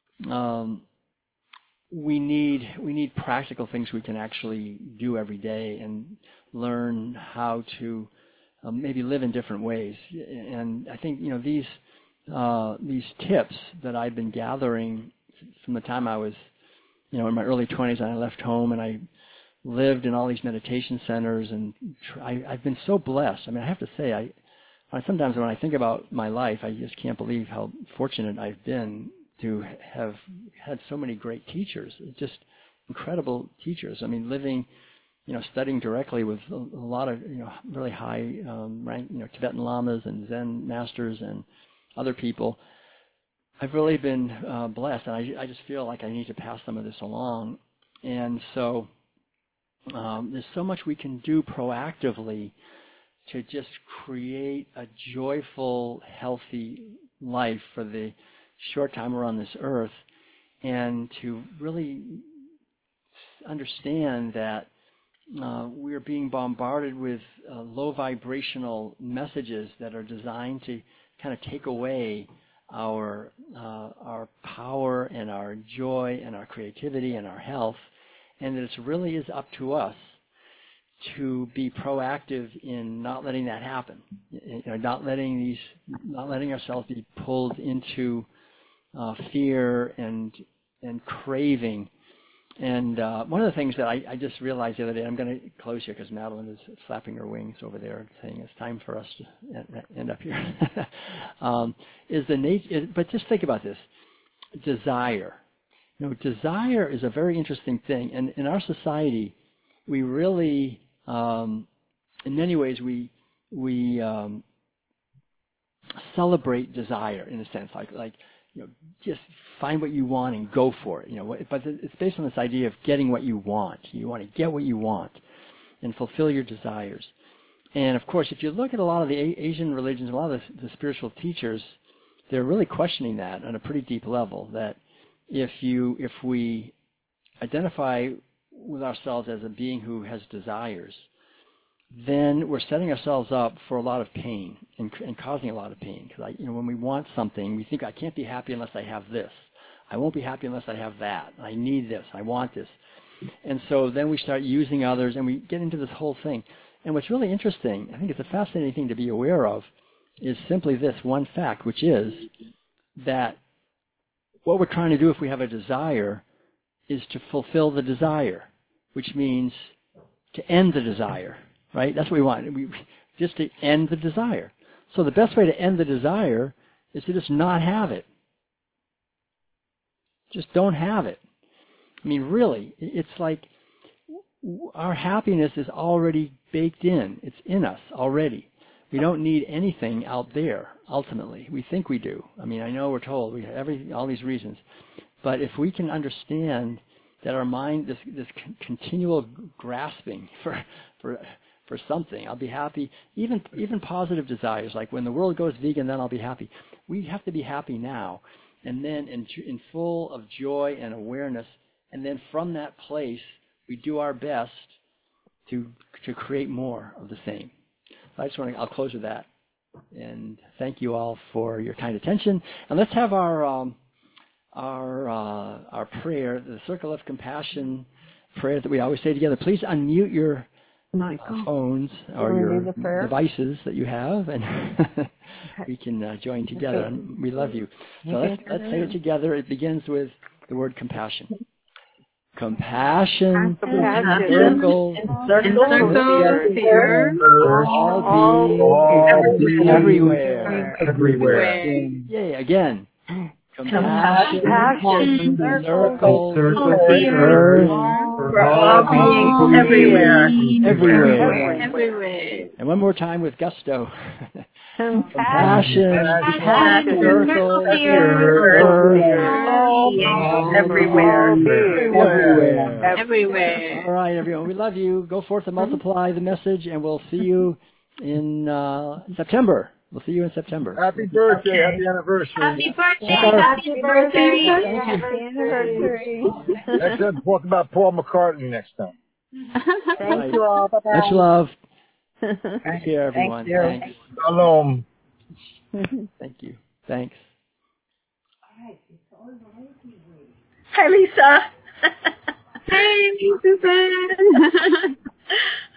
A: um, we need we need practical things we can actually do every day and learn how to um, maybe live in different ways. And I think you know these uh, these tips that I've been gathering from the time I was you know in my early twenties and I left home and I lived in all these meditation centers, and I, I've been so blessed. I mean, I have to say, I, I sometimes when I think about my life, I just can't believe how fortunate I've been to have had so many great teachers, just incredible teachers. I mean, living, you know, studying directly with a, a lot of, you know, really high um, rank, you know, Tibetan lamas and Zen masters and other people I've really been uh, blessed, and I, I just feel like I need to pass some of this along. And so um, there's so much we can do proactively to just create a joyful, healthy life for the short time we're on this earth, and to really understand that uh, we're being bombarded with uh, low vibrational messages that are designed to kind of take away our uh, our power and our joy and our creativity and our health, and that it really is up to us to be proactive in not letting that happen. You know, not letting these, not letting ourselves be pulled into uh, fear and and craving. And uh, one of the things that I, I just realized the other day, I'm going to close here because Madeline is flapping her wings over there, saying it's time for us to end up here. um, is the nature? But just think about this: desire. You know, desire is a very interesting thing, and in our society, we really, um, in many ways, we we um, celebrate desire in a sense, like like. You know, just find what you want and go for it. You know, but it's based on this idea of getting what you want. You want to get what you want and fulfill your desires. And of course, if you look at a lot of the Asian religions, a lot of the, the spiritual teachers, they're really questioning that on a pretty deep level. That if you, if we identify with ourselves as a being who has desires, then we're setting ourselves up for a lot of pain and, and causing a lot of pain. Because you know, when we want something, we think, I can't be happy unless I have this. I won't be happy unless I have that. I need this. I want this. And so then we start using others, and we get into this whole thing. And what's really interesting, I think it's a fascinating thing to be aware of, is simply this one fact, which is that what we're trying to do if we have a desire is to fulfill the desire, which means to end the desire. Right? That's what we want. We, just to end the desire. So the best way to end the desire is to just not have it. Just don't have it. I mean, really, it's like our happiness is already baked in. It's in us already. We don't need anything out there, ultimately. We think we do. I mean, I know we're told we have every, all these reasons. But if we can understand that our mind, this, this con- continual grasping for, for, for something. I'll be happy. Even even positive desires, like when the world goes vegan, then I'll be happy. We have to be happy now, and then in, in full of joy and awareness, and then from that place, we do our best to to create more of the same. I just want to. I'll close with that, and thank you all for your kind attention. And let's have our um, our uh, our prayer, the Circle of Compassion prayer that we always say together. Please unmute your Uh, phones or your devices that you have, and we can uh, join together. And we love you. So let's, let's say it together. It begins with the word compassion. Compassion, circle,
D: here,
A: all beings, everywhere,
B: everywhere.
A: Yay! Again. Compassion,
E: Compassion,
A: circle,
B: circle,
A: earth,
E: for all beings everywhere.
A: everywhere.
D: everywhere.
A: And one more time with gusto.
F: Compassion,
A: Compassion, circle,
E: All beings everywhere.
A: everywhere.
D: Everywhere.
A: All right, everyone. We love you. Go forth and multiply the message, and we'll see you in uh, September. We'll see you in September.
G: Happy birthday, happy anniversary.
H: Happy birthday,
A: Happy
H: happy birthday.
F: happy anniversary.
G: Next time, talk about Paul McCartney next time.
A: Thank
F: you all. Bye-bye.
A: Much love. Take care, everyone.
E: Thank
A: Thanks.
G: Shalom.
A: Thank you. Thanks.
E: Hi, Lisa.
D: Hey, Susan.